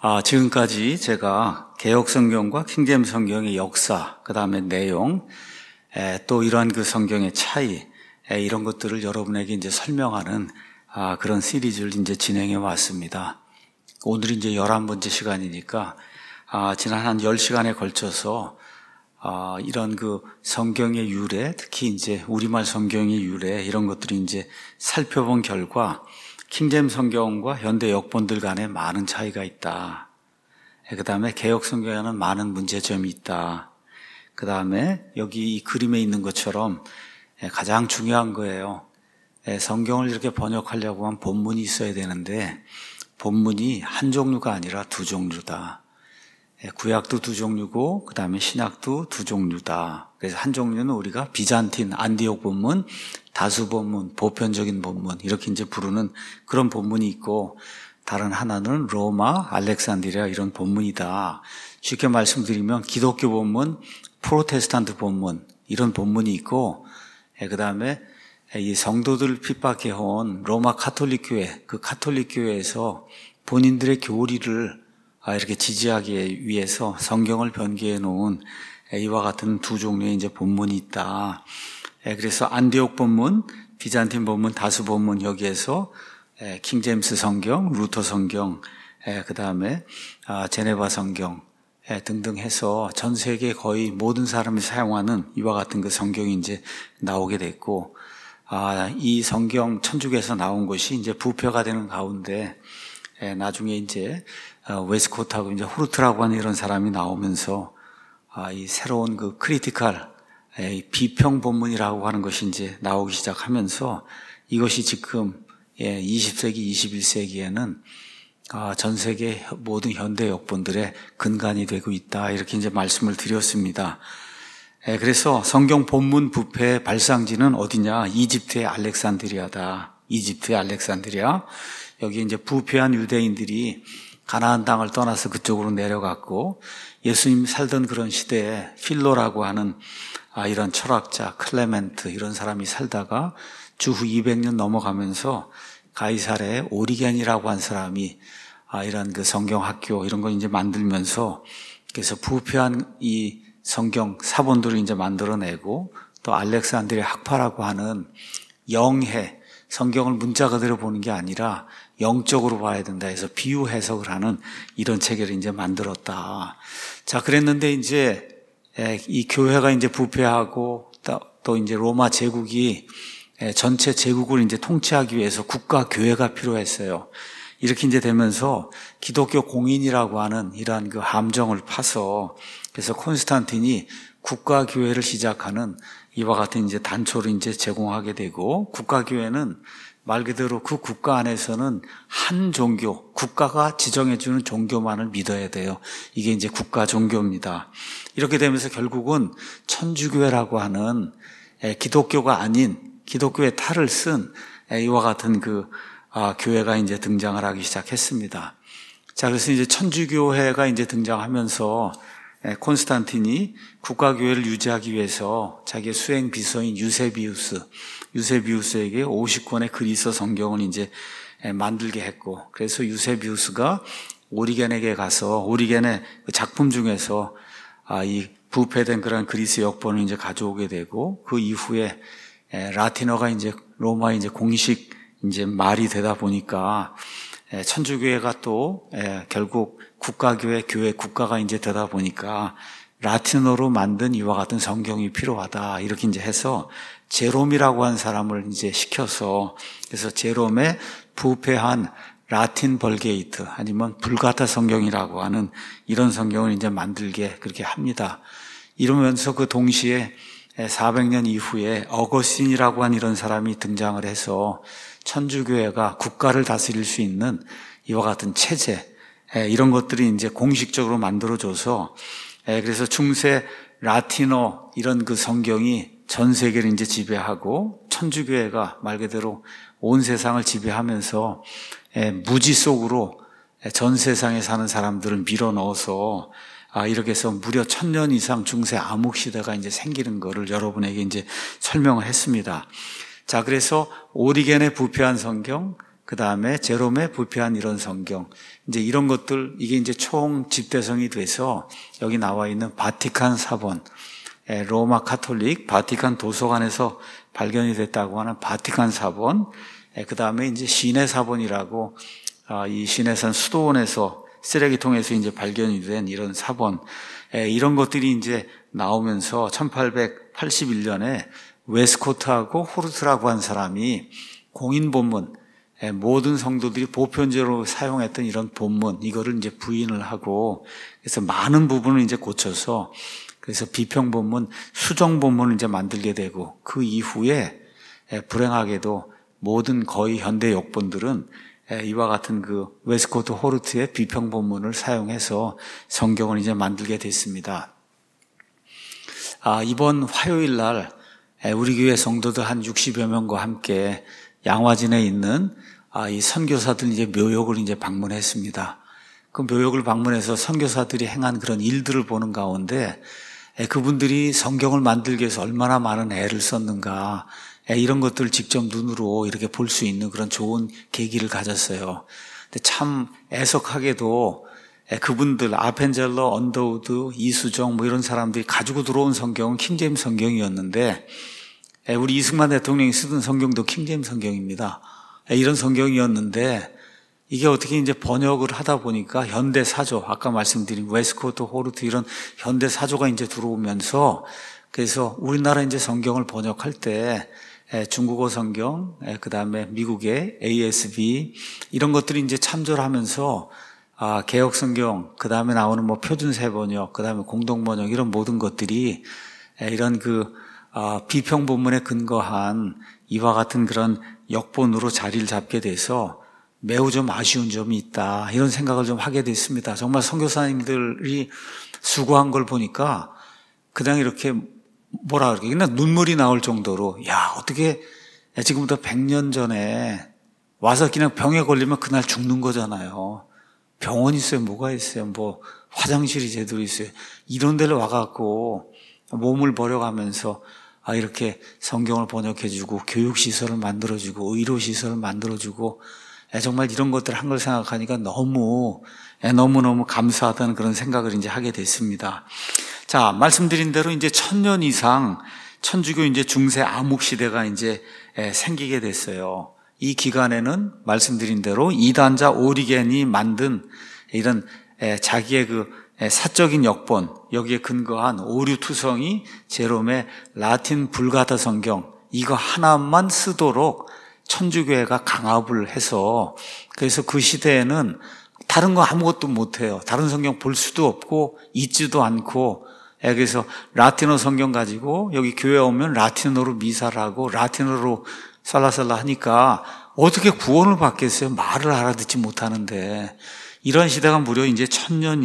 지금까지 제가 개역 성경과 킹제임스 성경의 역사, 그 다음에 내용, 또 이러한 그 성경의 차이, 이런 것들을 여러분에게 이제 설명하는 그런 시리즈를 이제 진행해 왔습니다. 오늘이 이제 11번째 시간이니까, 지난 한 10시간에 걸쳐서, 이런 그 성경의 유래, 특히 이제 우리말 성경의 유래, 이런 것들이 이제 살펴본 결과, 킹제임스 성경과 현대 역본들 간에 많은 차이가 있다. 그 다음에 개역 성경에는 많은 문제점이 있다. 그 다음에 여기 이 그림에 있는 것처럼 가장 중요한 거예요. 성경을 이렇게 번역하려고 하면 본문이 있어야 되는데 본문이 한 종류가 아니라 두 종류다. 구약도 두 종류고 그 다음에 신약도 두 종류다. 그래서 한 종류는 우리가 비잔틴, 안디옥 본문, 다수 본문, 보편적인 본문 이렇게 이제 부르는 그런 본문이 있고 다른 하나는 로마, 알렉산드리아 이런 본문이다. 쉽게 말씀드리면 기독교 본문, 프로테스탄트 본문 이런 본문이 있고 그 다음에 이 성도들을 핍박해온 로마 카톨릭 교회, 그 카톨릭 교회에서 본인들의 교리를 이렇게 지지하기 위해서 성경을 변개해 놓은 이와 같은 두 종류의 이제 본문이 있다. 그래서 안디옥 본문, 비잔틴 본문, 다수 본문 여기에서 킹제임스 성경, 루터 성경, 그 다음에 제네바 성경 등등 해서 전 세계 거의 모든 사람이 사용하는 이와 같은 그 성경이 이제 나오게 됐고, 이 성경 천주교에서 나온 것이 이제 부패가 되는 가운데 나중에 이제 웨스코트하고 이제 호르트라고 하는 이런 사람이 나오면서 이 새로운 그 크리티컬 비평 본문이라고 하는 것이 이제 나오기 시작하면서 이것이 지금 20세기, 21세기에는 전 세계 모든 현대 역본들의 근간이 되고 있다. 이렇게 이제 말씀을 드렸습니다. 그래서 성경 본문 부패의 발상지는 어디냐? 이집트의 알렉산드리아다. 이집트의 알렉산드리아. 여기 이제 부패한 유대인들이 가나안 땅을 떠나서 그쪽으로 내려갔고 예수님 살던 그런 시대에 필로라고 하는 이런 철학자 클레멘트 이런 사람이 살다가 주후 200년 넘어가면서 가이사레의 오리겐이라고 한 사람이 이런 그 성경 학교 이런 걸 이제 만들면서 그래서 부패한 이 성경 사본들을 이제 만들어내고 또 알렉산드리아 학파라고 하는 영해 성경을 문자 그대로 보는 게 아니라 영적으로 봐야 된다 해서 비유 해석을 하는 이런 체계를 이제 만들었다. 자, 그랬는데 이제 이 교회가 이제 부패하고 또 이제 로마 제국이 전체 제국을 이제 통치하기 위해서 국가 교회가 필요했어요. 이렇게 이제 되면서 기독교 공인이라고 하는 이러한 그 함정을 파서 그래서 콘스탄틴이 국가 교회를 시작하는 이와 같은 이제 단초를 이제 제공하게 되고 국가교회는 말 그대로 그 국가 안에서는 한 종교, 국가가 지정해주는 종교만을 믿어야 돼요. 이게 이제 국가 종교입니다. 이렇게 되면서 결국은 천주교회라고 하는 기독교가 아닌 기독교의 탈을 쓴 이와 같은 그 교회가 이제 등장을 하기 시작했습니다. 자, 그래서 이제 천주교회가 이제 등장하면서 콘스탄틴이 국가교회를 유지하기 위해서 자기의 수행 비서인 유세비우스에게 50권의 그리스 성경을 이제 만들게 했고, 그래서 유세비우스가 오리겐에게 가서 오리겐의 작품 중에서 이 부패된 그런 그리스 역본을 이제 가져오게 되고, 그 이후에 라틴어가 이제 로마의 이제 공식 이제 말이 되다 보니까 천주교회가 또 결국 국가교회, 교회 국가가 이제 되다 보니까 라틴어로 만든 이와 같은 성경이 필요하다. 이렇게 이제 해서 제롬이라고 한 사람을 이제 시켜서 그래서 제롬의 부패한 라틴 벌게이트 아니면 불가타 성경이라고 하는 이런 성경을 이제 만들게 그렇게 합니다. 이러면서 그 동시에 400년 이후에 어거스틴이라고 한 이런 사람이 등장을 해서 천주교회가 국가를 다스릴 수 있는 이와 같은 체제 이런 것들이 이제 공식적으로 만들어져서 그래서 중세 라틴어 이런 그 성경이 전 세계를 이제 지배하고 천주교회가 말 그대로 온 세상을 지배하면서 무지 속으로 전 세상에 사는 사람들을 밀어 넣어서 이렇게 해서 무려 1000년 이상 중세 암흑 시대가 이제 생기는 거를 여러분에게 이제 설명을 했습니다. 자, 그래서 오리겐의 부패한 성경, 그 다음에 제롬의 부패한 이런 성경, 이제 이런 것들, 이게 이제 총 집대성이 돼서 여기 나와 있는 바티칸 사본, 로마 카톨릭 바티칸 도서관에서 발견이 됐다고 하는 바티칸 사본, 그 다음에 이제 시내 사본이라고, 이 시내산 수도원에서 쓰레기통에서 이제 발견이 된 이런 사본, 이런 것들이 이제 나오면서 1881년에 웨스코트하고 호르트라고 한 사람이 공인 본문, 모든 성도들이 보편적으로 사용했던 이런 본문, 이거를 이제 부인을 하고, 그래서 많은 부분을 이제 고쳐서, 그래서 비평 본문, 수정 본문을 이제 만들게 되고, 그 이후에 불행하게도 모든 거의 현대 역본들은 이와 같은 그 웨스코트 호르트의 비평 본문을 사용해서 성경을 이제 만들게 됐습니다. 이번 화요일 날 우리 교회 성도들 한 60여 명과 함께 양화진에 있는 이 선교사들 이제 묘역을 이제 방문했습니다. 그 묘역을 방문해서 선교사들이 행한 그런 일들을 보는 가운데 그분들이 성경을 만들기 위해서 얼마나 많은 애를 썼는가, 이런 것들을 직접 눈으로 이렇게 볼 수 있는 그런 좋은 계기를 가졌어요. 근데 참 애석하게도 그분들 아펜젤러, 언더우드, 이수정 뭐 이런 사람들이 가지고 들어온 성경은 킹제임스 성경이었는데, 우리 이승만 대통령이 쓰던 성경도 킹제임스 성경입니다. 이런 성경이었는데 이게 어떻게 이제 번역을 하다 보니까 현대 사조, 아까 말씀드린 웨스코트, 호르트 이런 현대 사조가 이제 들어오면서, 그래서 우리나라 이제 성경을 번역할 때 중국어 성경, 그 다음에 미국의 ASB 이런 것들이 이제 참조를 하면서 개역 성경, 그 다음에 나오는 뭐 표준세 번역, 그 다음에 공동 번역 이런 모든 것들이 이런 비평 본문에 근거한 이와 같은 그런 역본으로 자리를 잡게 돼서 매우 좀 아쉬운 점이 있다, 이런 생각을 좀 하게 됐습니다. 정말 선교사님들이 수고한 걸 보니까 그냥 이렇게 뭐라 그럴까, 그냥 눈물이 나올 정도로, 어떻게 지금부터 100년 전에 와서 그냥 병에 걸리면 그날 죽는 거잖아요. 병원 있어요, 뭐가 있어요, 뭐 화장실이 제대로 있어요. 이런 데를 와갖고 몸을 버려가면서 이렇게 성경을 번역해주고 교육시설을 만들어주고 의료시설을 만들어주고, 정말 이런 것들을 한 걸 생각하니까 너무너무 감사하다는 그런 생각을 이제 하게 됐습니다. 자, 말씀드린 대로 이제 1000년 이상 천주교 이제 중세 암흑 시대가 이제 생기게 됐어요. 이 기간에는 말씀드린 대로 이단자 오리겐이 만든 이런 자기의 그 사적인 역본, 여기에 근거한 오류투성이 제롬의 라틴 불가타 성경, 이거 하나만 쓰도록 천주교회가 강압을 해서, 그래서 그 시대에는 다른 거 아무것도 못해요. 다른 성경 볼 수도 없고 있지도 않고, 그래서 라틴어 성경 가지고 여기 교회 오면 라틴어로 미사를 하고 라틴어로 살라살라 하니까 어떻게 구원을 받겠어요? 말을 알아듣지 못하는데. 이런 시대가 무려 이제 1000년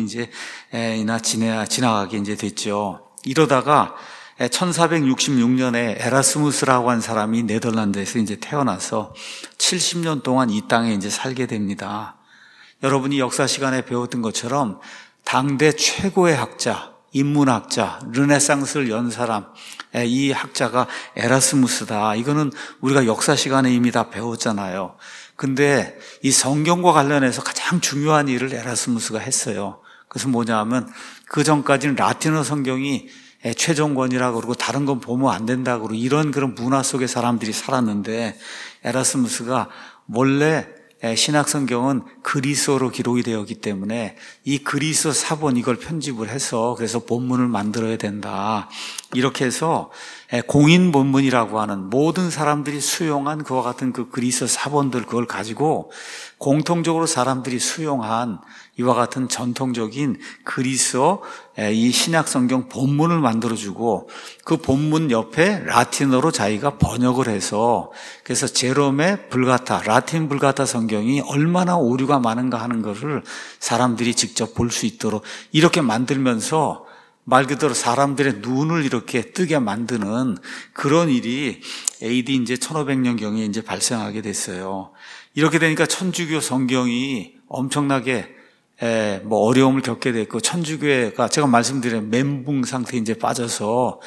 지나가게 이제 됐죠. 이러다가 1466년에 에라스무스라고 한 사람이 네덜란드에서 이제 태어나서 70년 동안 이 땅에 이제 살게 됩니다. 여러분이 역사 시간에 배웠던 것처럼 당대 최고의 학자, 인문학자, 르네상스를 연 사람, 이 학자가 에라스무스다. 이거는 우리가 역사 시간에 이미 다 배웠잖아요. 근데 이 성경과 관련해서 가장 중요한 일을 에라스무스가 했어요. 그래서 뭐냐 하면 그 전까지는 라틴어 성경이 최종권이라고 그러고 다른 건 보면 안 된다고 그러고 이런 그런 문화 속에 사람들이 살았는데, 에라스무스가 원래 신약 성경은 그리스어로 기록이 되었기 때문에 이 그리스어 사본 이걸 편집을 해서 그래서 본문을 만들어야 된다. 이렇게 해서 공인 본문이라고 하는 모든 사람들이 수용한 그와 같은 그 그리스어 사본들, 그걸 가지고 공통적으로 사람들이 수용한 이와 같은 전통적인 그리스어 이 신약 성경 본문을 만들어주고, 그 본문 옆에 라틴어로 자기가 번역을 해서, 그래서 제롬의 불가타, 라틴 불가타 성경이 얼마나 오류가 많은가 하는 것을 사람들이 직접 볼 수 있도록 이렇게 만들면서 말 그대로 사람들의 눈을 이렇게 뜨게 만드는 그런 일이 AD 이제 1500년경에 이제 발생하게 됐어요. 이렇게 되니까 천주교 성경이 엄청나게 어려움을 겪게 됐고, 천주교회가 제가 말씀드린 멘붕 상태에 이제 빠져서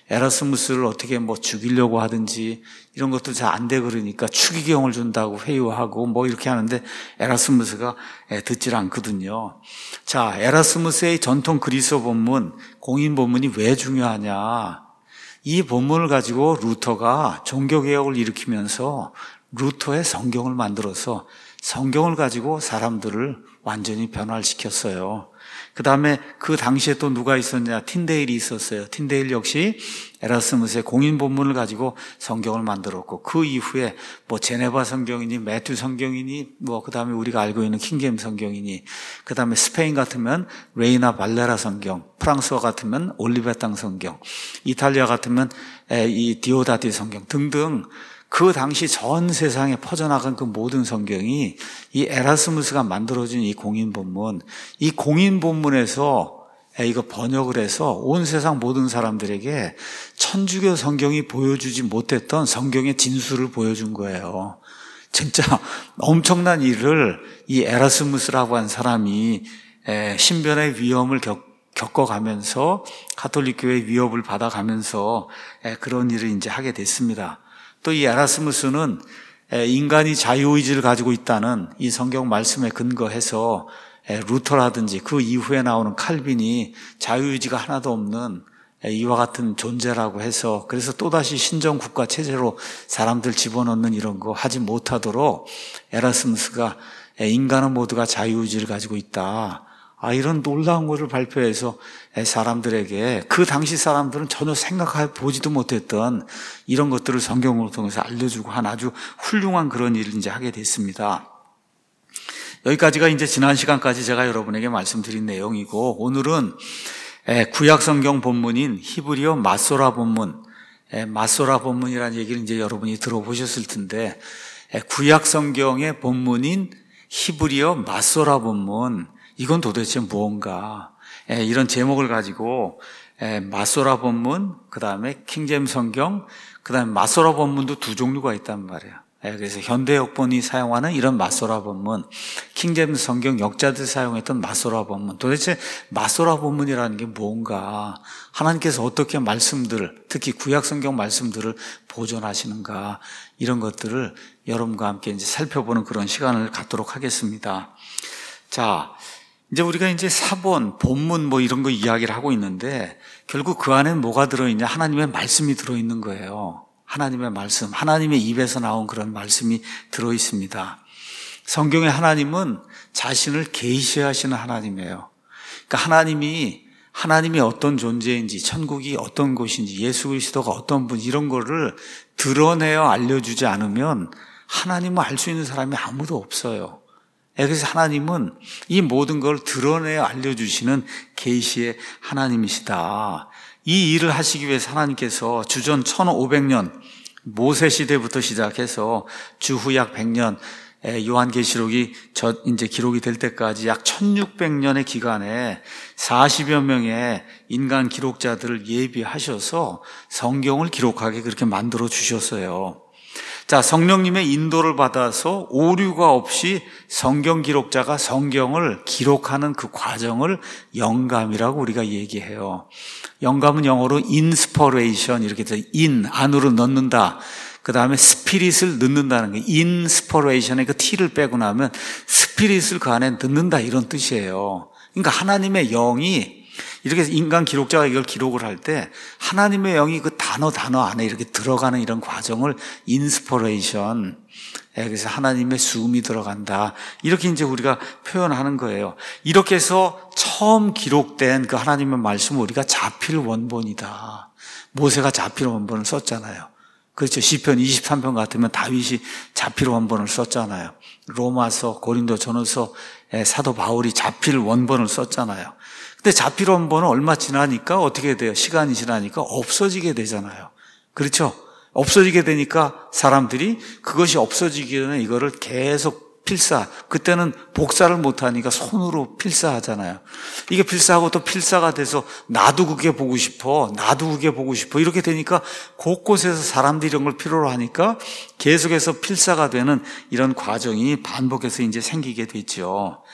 에라스무스를 어떻게 뭐 죽이려고 하든지 이런 것도 잘 안 돼 그러니까 추기경을 준다고 회유하고 뭐 이렇게 하는데 에라스무스가 듣질 않거든요. 자, 에라스무스의 전통 그리스어 본문, 공인 본문이 왜 중요하냐? 이 본문을 가지고 루터가 종교개혁을 일으키면서 루터의 성경을 만들어서 성경을 가지고 사람들을 완전히 변화시켰어요. 그 다음에 그 당시에 또 누가 있었냐? 틴데일이 있었어요. 틴데일 역시 에라스무스의 공인 본문을 가지고 성경을 만들었고, 그 이후에 뭐 제네바 성경이니 매튜 성경이니 뭐 그 다음에 우리가 알고 있는 킹제임 성경이니, 그 다음에 스페인 같으면 레이나 발레라 성경, 프랑스어 같으면 올리베탕 성경, 이탈리아 같으면 이 디오다티 성경 등등 그 당시 전 세상에 퍼져나간 그 모든 성경이 이 에라스무스가 만들어준 이 공인 본문, 이 공인 본문에서 이거 번역을 해서 온 세상 모든 사람들에게 천주교 성경이 보여주지 못했던 성경의 진수를 보여준 거예요. 진짜 엄청난 일을 이 에라스무스라고 한 사람이 신변의 위험을 겪어가면서 가톨릭 교회의 위협을 받아가면서 그런 일을 이제 하게 됐습니다. 또 이 에라스무스는 인간이 자유의지를 가지고 있다는 이 성경 말씀에 근거해서 루터라든지 그 이후에 나오는 칼빈이 자유의지가 하나도 없는 이와 같은 존재라고 해서, 그래서 또다시 신정국가 체제로 사람들 집어넣는 이런 거 하지 못하도록 에라스무스가 인간은 모두가 자유의지를 가지고 있다, 이런 놀라운 것을 발표해서 사람들에게, 그 당시 사람들은 전혀 생각해 보지도 못했던 이런 것들을 성경을 통해서 알려주고 한 아주 훌륭한 그런 일을 이제 하게 됐습니다. 여기까지가 이제 지난 시간까지 제가 여러분에게 말씀드린 내용이고, 오늘은 구약 성경 본문인 히브리어 마소라 본문, 마소라 본문이라는 얘기를 이제 여러분이 들어보셨을 텐데, 구약 성경의 본문인 히브리어 마소라 본문, 이건 도대체 무언가? 이런 제목을 가지고 마소라 본문, 그 다음에 킹제임 성경, 그 다음에 마소라 본문도 두 종류가 있단 말이에요. 그래서 현대 역본이 사용하는 이런 마소라 본문, 킹제임 성경 역자들 사용했던 마소라 본문, 도대체 마소라 본문이라는 게 뭔가? 하나님께서 어떻게 말씀들을, 특히 구약 성경 말씀들을 보존하시는가? 이런 것들을 여러분과 함께 이제 살펴보는 그런 시간을 갖도록 하겠습니다. 자, 이제 우리가 이제 사본, 본문 뭐 이런 거 이야기를 하고 있는데, 결국 그 안에는 뭐가 들어있냐? 하나님의 말씀이 들어있는 거예요. 하나님의 말씀, 하나님의 입에서 나온 그런 말씀이 들어있습니다. 성경의 하나님은 자신을 계시하시는 하나님이에요. 그러니까 하나님이 어떤 존재인지, 천국이 어떤 곳인지, 예수 그리스도가 어떤 분, 이런 거를 드러내어 알려주지 않으면 하나님을 알 수 있는 사람이 아무도 없어요. 그래서 하나님은 이 모든 걸 드러내어 알려주시는 계시의 하나님이시다. 이 일을 하시기 위해서 하나님께서 주전 1500년 모세 시대부터 시작해서 주후 약 100년 요한계시록이 이제 기록이 될 때까지 약 1600년의 기간에 40여 명의 인간 기록자들을 예비하셔서 성경을 기록하게 그렇게 만들어 주셨어요. 자, 성령님의 인도를 받아서 오류가 없이 성경 기록자가 성경을 기록하는 그 과정을 영감이라고 우리가 얘기해요. 영감은 영어로 inspiration, 이렇게 해서 안으로 넣는다. 그 다음에 스피릿을 넣는다는 거예요. inspiration에 그 t를 빼고 나면 스피릿을 그 안에 넣는다, 이런 뜻이에요. 그러니까 하나님의 영이, 이렇게 인간 기록자가 이걸 기록을 할 때 하나님의 영이 그 단어 안에 이렇게 들어가는 이런 과정을 인스퍼레이션, 그래서 하나님의 수음이 들어간다, 이렇게 이제 우리가 표현하는 거예요. 이렇게 해서 처음 기록된 그 하나님의 말씀을 우리가 자필 원본이다. 모세가 자필 원본을 썼잖아요. 그렇죠. 시편 23편 같으면 다윗이 자필 원본을 썼잖아요. 로마서, 고린도 전후서, 사도 바울이 자필 원본을 썼잖아요. 근데 자필 원본은 얼마 지나니까 어떻게 돼요? 시간이 지나니까 없어지게 되잖아요. 그렇죠? 없어지게 되니까 사람들이 그것이 없어지기 전에 이거를 계속 그때는 복사를 못하니까 손으로 필사하잖아요. 이게 필사하고 또 필사가 돼서 나도 그게 보고 싶어, 이렇게 되니까 곳곳에서 사람들이 이런 걸 필요로 하니까 계속해서 필사가 되는 이런 과정이 반복해서 이제 생기게 됐죠.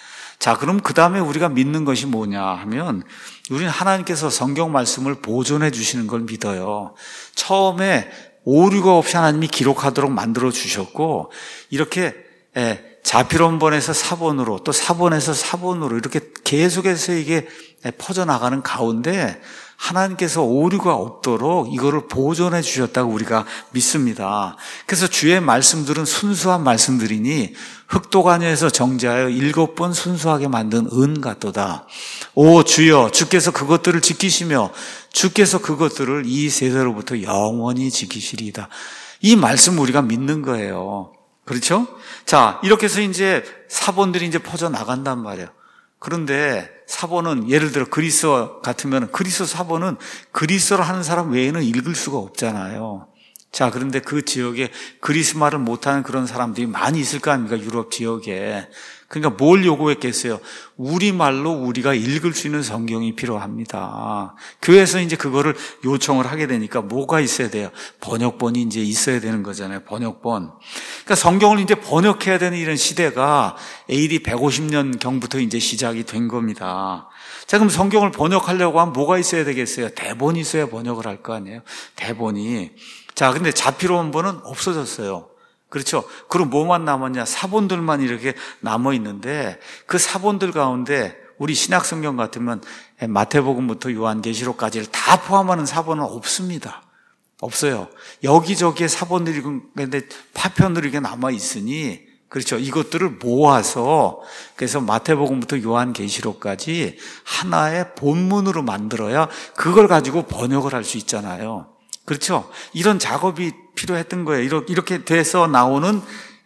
자, 그럼 그 다음에 우리가 믿는 것이 뭐냐 하면 우리는 하나님께서 성경 말씀을 보존해 주시는 걸 믿어요. 처음에 오류가 없이 하나님이 기록하도록 만들어 주셨고 이렇게 자필원본에서 사본으로 또 사본에서 사본으로 이렇게 계속해서 이게 퍼져나가는 가운데 하나님께서 오류가 없도록 이거를 보존해 주셨다고 우리가 믿습니다. 그래서 주의 말씀들은 순수한 말씀들이니 흑도가니에서 정제하여 7번 순수하게 만든 은 같도다. 오 주여, 주께서 그것들을 지키시며 주께서 그것들을 이 세대로부터 영원히 지키시리이다. 이 말씀 우리가 믿는 거예요. 그렇죠? 자, 이렇게 해서 이제 사본들이 이제 퍼져 나간단 말이에요. 그런데 사본은 예를 들어 그리스어 같으면 그리스어 사본은 그리스어를 하는 사람 외에는 읽을 수가 없잖아요. 자, 그런데 그 지역에 그리스 말을 못하는 그런 사람들이 많이 있을 거 아닙니까? 유럽 지역에. 그러니까 뭘 요구했겠어요? 우리말로 우리가 읽을 수 있는 성경이 필요합니다. 교회에서 이제 그거를 요청을 하게 되니까 뭐가 있어야 돼요? 번역본이 이제 있어야 되는 거잖아요. 번역본. 그러니까 성경을 이제 번역해야 되는 이런 시대가 AD 150년 경부터 이제 시작이 된 겁니다. 자, 그럼 성경을 번역하려고 하면 뭐가 있어야 되겠어요? 대본이 있어야 번역을 할 거 아니에요? 대본이. 자, 근데 자필원본은 없어졌어요. 그렇죠? 그럼 뭐만 남았냐? 사본들만 이렇게 남아 있는데 그 사본들 가운데 우리 신약성경 같으면 마태복음부터 요한계시록까지를 다 포함하는 사본은 없습니다. 없어요. 여기저기에 사본들이 근데 파편들이 이렇게 남아 있으니 그렇죠? 이것들을 모아서 그래서 마태복음부터 요한계시록까지 하나의 본문으로 만들어야 그걸 가지고 번역을 할 수 있잖아요. 그렇죠? 이런 작업이 필요했던 거예요. 이렇게 돼서 나오는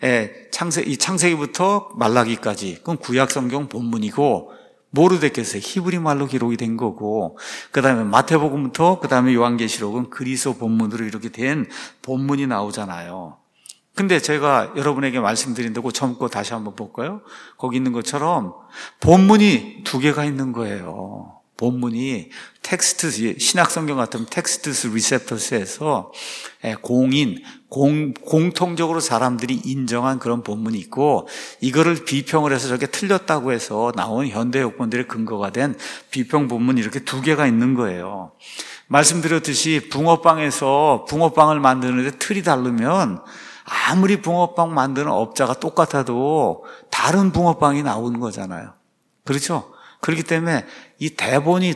창세기부터 말라기까지. 그건 구약 성경 본문이고 뭐로 됐겠어요? 히브리 말로 기록이 된 거고 그다음에 마태복음부터 그다음에 요한계시록은 그리스어 본문으로 이렇게 된 본문이 나오잖아요. 근데 제가 여러분에게 말씀드린 데고 처음 거 다시 한번 볼까요? 거기 있는 것처럼 본문이 2개가 있는 거예요. 본문이 텍스트, 신약성경 같으면 텍스트스 리셉터스에서 공통적으로 사람들이 인정한 그런 본문이 있고 이거를 비평을 해서 저게 틀렸다고 해서 나온 현대 역본들의 근거가 된 비평 본문이 이렇게 2개가 있는 거예요. 말씀드렸듯이 붕어빵에서 붕어빵을 만드는데 틀이 다르면 아무리 붕어빵 만드는 업자가 똑같아도 다른 붕어빵이 나오는 거잖아요. 그렇죠? 그렇기 때문에 이 대본이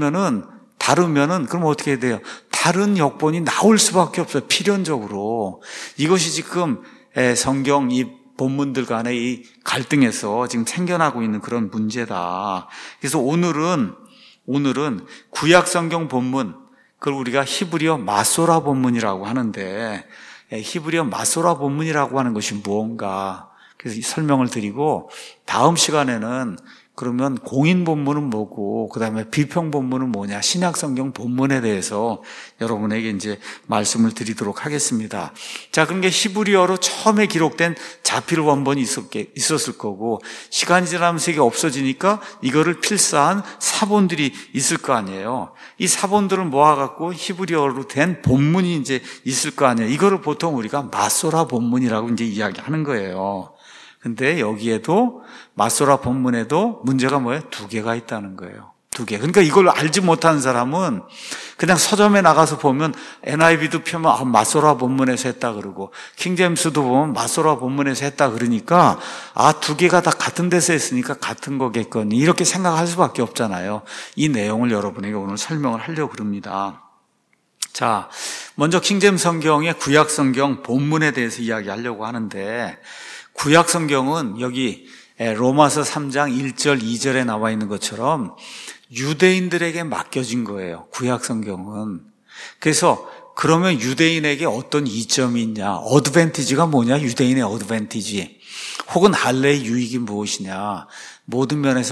다르면은 그럼 어떻게 해야 돼요? 다른 역본이 나올 수밖에 없어요. 필연적으로. 이것이 지금 성경 이 본문들 간의 이 갈등에서 지금 생겨나고 있는 그런 문제다. 그래서 오늘은 구약 성경 본문, 그걸 우리가 히브리어 마소라 본문이라고 하는데 히브리어 마소라 본문이라고 하는 것이 무언가 그래서 설명을 드리고 다음 시간에는 그러면 공인 본문은 뭐고 그다음에 비평 본문은 뭐냐 신약성경 본문에 대해서 여러분에게 이제 말씀을 드리도록 하겠습니다. 자, 그런 게 히브리어로 처음에 기록된 자필 원본이 있었을 거고 시간이 지나면서 이게 없어지니까 이거를 필사한 사본들이 있을 거 아니에요. 이 사본들을 모아갖고 히브리어로 된 본문이 이제 있을 거 아니에요. 이거를 보통 우리가 마소라 본문이라고 이제 이야기하는 거예요. 근데 여기에도 마소라 본문에도 문제가 뭐예요? 2개가 있다는 거예요. 2개. 그러니까 이걸 알지 못하는 사람은 그냥 서점에 나가서 보면 NIV도 펴면 마소라 본문에서 했다 그러고 킹제임스도 보면 마소라 본문에서 했다 그러니까 2개가 다 같은 데서 했으니까 같은 거겠거니 이렇게 생각할 수밖에 없잖아요. 이 내용을 여러분에게 오늘 설명을 하려고 그럽니다. 자, 먼저 킹제임스 성경의 구약 성경 본문에 대해서 이야기하려고 하는데 구약 성경은 여기 로마서 3장 1절 2절에 나와 있는 것처럼 유대인들에게 맡겨진 거예요. 구약 성경은. 그래서 그러면 유대인에게 어떤 이점이 있냐? 어드밴티지가 뭐냐? 유대인의 어드밴티지. 혹은 할례의 유익이 무엇이냐? 모든 면에서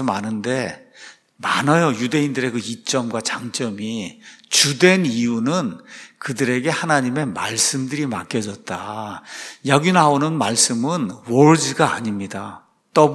많아요. 유대인들의 그 이점과 장점이. 주된 이유는 그들에게 하나님의 말씀들이 맡겨졌다. 여기 나오는 말씀은 words가 아닙니다.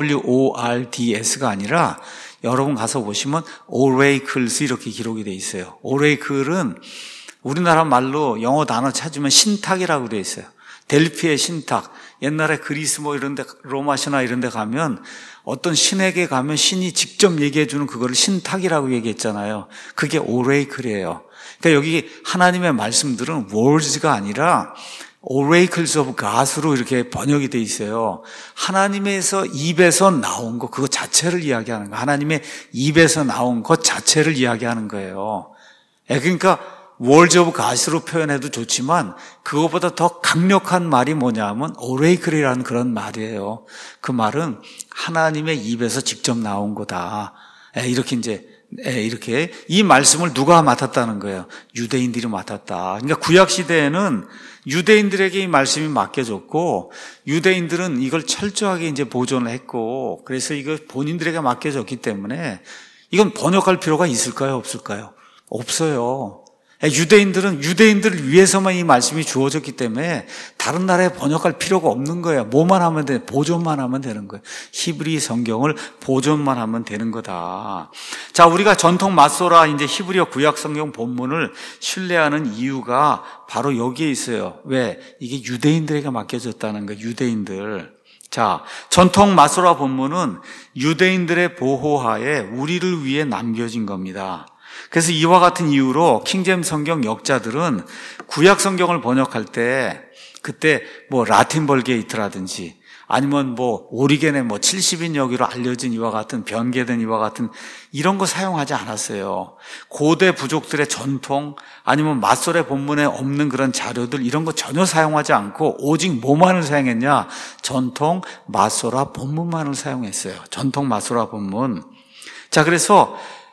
WORDS가 아니라 여러분 가서 보시면 oracles 이렇게 기록이 돼 있어요. oracle은 우리나라 말로 영어 단어 찾으면 신탁이라고 돼 있어요. 델피의 신탁. 옛날에 그리스 이런 데 로마 신화 이런 데 가면 어떤 신에게 가면 신이 직접 얘기해 주는 그거를 신탁이라고 얘기했잖아요. 그게 오레이클이에요. 그러니까 여기 하나님의 말씀들은 words가 아니라 oracles of God으로 이렇게 번역이 돼 있어요. 하나님에서 입에서 나온 것, 그거 자체를 이야기하는 거예요. 하나님의 입에서 나온 것 자체를 이야기하는 거예요. 그러니까 words of God으로 표현해도 좋지만 그거보다 더 강력한 말이 뭐냐면 oracle이라는 그런 말이에요. 그 말은 하나님의 입에서 직접 나온 거다. 이렇게 이 말씀을 누가 맡았다는 거예요? 유대인들이 맡았다. 그러니까 구약 시대에는 유대인들에게 이 말씀이 맡겨졌고 유대인들은 이걸 철저하게 이제 보존을 했고 그래서 이거 본인들에게 맡겨졌기 때문에 이건 번역할 필요가 있을까요? 없을까요? 없어요. 유대인들은 유대인들을 위해서만 이 말씀이 주어졌기 때문에 다른 나라에 번역할 필요가 없는 거예요. 뭐만 하면 돼? 보존만 하면 되는 거예요. 히브리 성경을 보존만 하면 되는 거다. 자, 우리가 전통 마소라 이제 히브리어 구약 성경 본문을 신뢰하는 이유가 바로 여기에 있어요. 왜? 이게 유대인들에게 맡겨졌다는 거예요. 유대인들. 자, 전통 마소라 본문은 유대인들의 보호하에 우리를 위해 남겨진 겁니다. 그래서 이와 같은 이유로 킹제임스 성경 역자들은 구약 성경을 번역할 때 그때 뭐 라틴 벌게이트라든지 아니면 뭐 오리겐의 뭐 70인 여기로 알려진 이와 같은 변개된 이와 같은 이런 거 사용하지 않았어요. 고대 부족들의 전통 아니면 마소레 본문에 없는 그런 자료들 이런 거 전혀 사용하지 않고 오직 뭐만을 사용했냐? 전통 마소라 본문만을 사용했어요. 전통 마소라 본문. 자, 그래서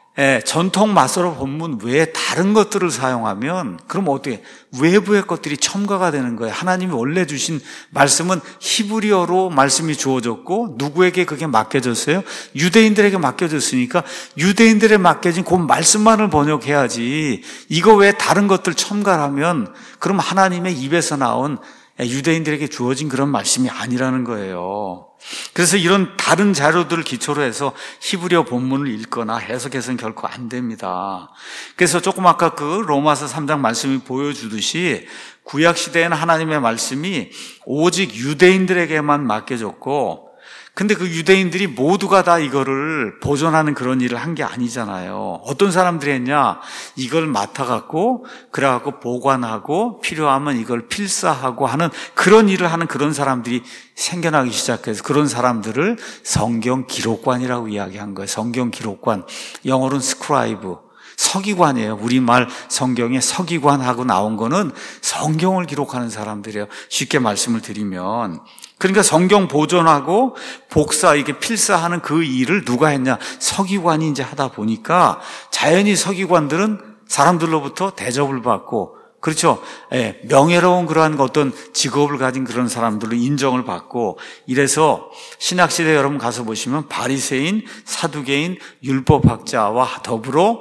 전통 마소라 본문 외에 다른 것들을 사용하면 그럼 어떻게 외부의 것들이 첨가가 되는 거예요. 하나님이 원래 주신 말씀은 히브리어로 말씀이 주어졌고 누구에게 그게 맡겨졌어요? 유대인들에게 맡겨졌으니까 유대인들에 맡겨진 그 말씀만을 번역해야지 이거 외에 다른 것들 첨가하면 그럼 하나님의 입에서 나온 유대인들에게 주어진 그런 말씀이 아니라는 거예요. 그래서 이런 다른 자료들을 기초로 해서 히브리어 본문을 읽거나 해석해서는 결코 안 됩니다. 그래서 조금 아까 그 로마서 3장 말씀이 보여주듯이 구약시대에는 하나님의 말씀이 오직 유대인들에게만 맡겨졌고 근데 그 유대인들이 모두가 다 이거를 보존하는 그런 일을 한 게 아니잖아요. 어떤 사람들이 했냐? 이걸 맡아갖고 그래갖고 보관하고 필요하면 이걸 필사하고 하는 그런 일을 하는 그런 사람들이 생겨나기 시작해서 그런 사람들을 성경 기록관이라고 이야기한 거예요. 성경 기록관. 영어로는 스크라이브. 서기관이에요. 우리말 성경에 서기관하고 나온 거는 성경을 기록하는 사람들이에요. 쉽게 말씀을 드리면. 그러니까 성경 보존하고 복사, 이게 필사하는 그 일을 누가 했냐? 서기관이 이제 하다 보니까 자연히 서기관들은 사람들로부터 대접을 받고, 그렇죠. 명예로운 그러한 어떤 직업을 가진 그런 사람들로 인정을 받고, 이래서 신학시대 여러분 가서 보시면 바리새인, 사두개인, 율법학자와 더불어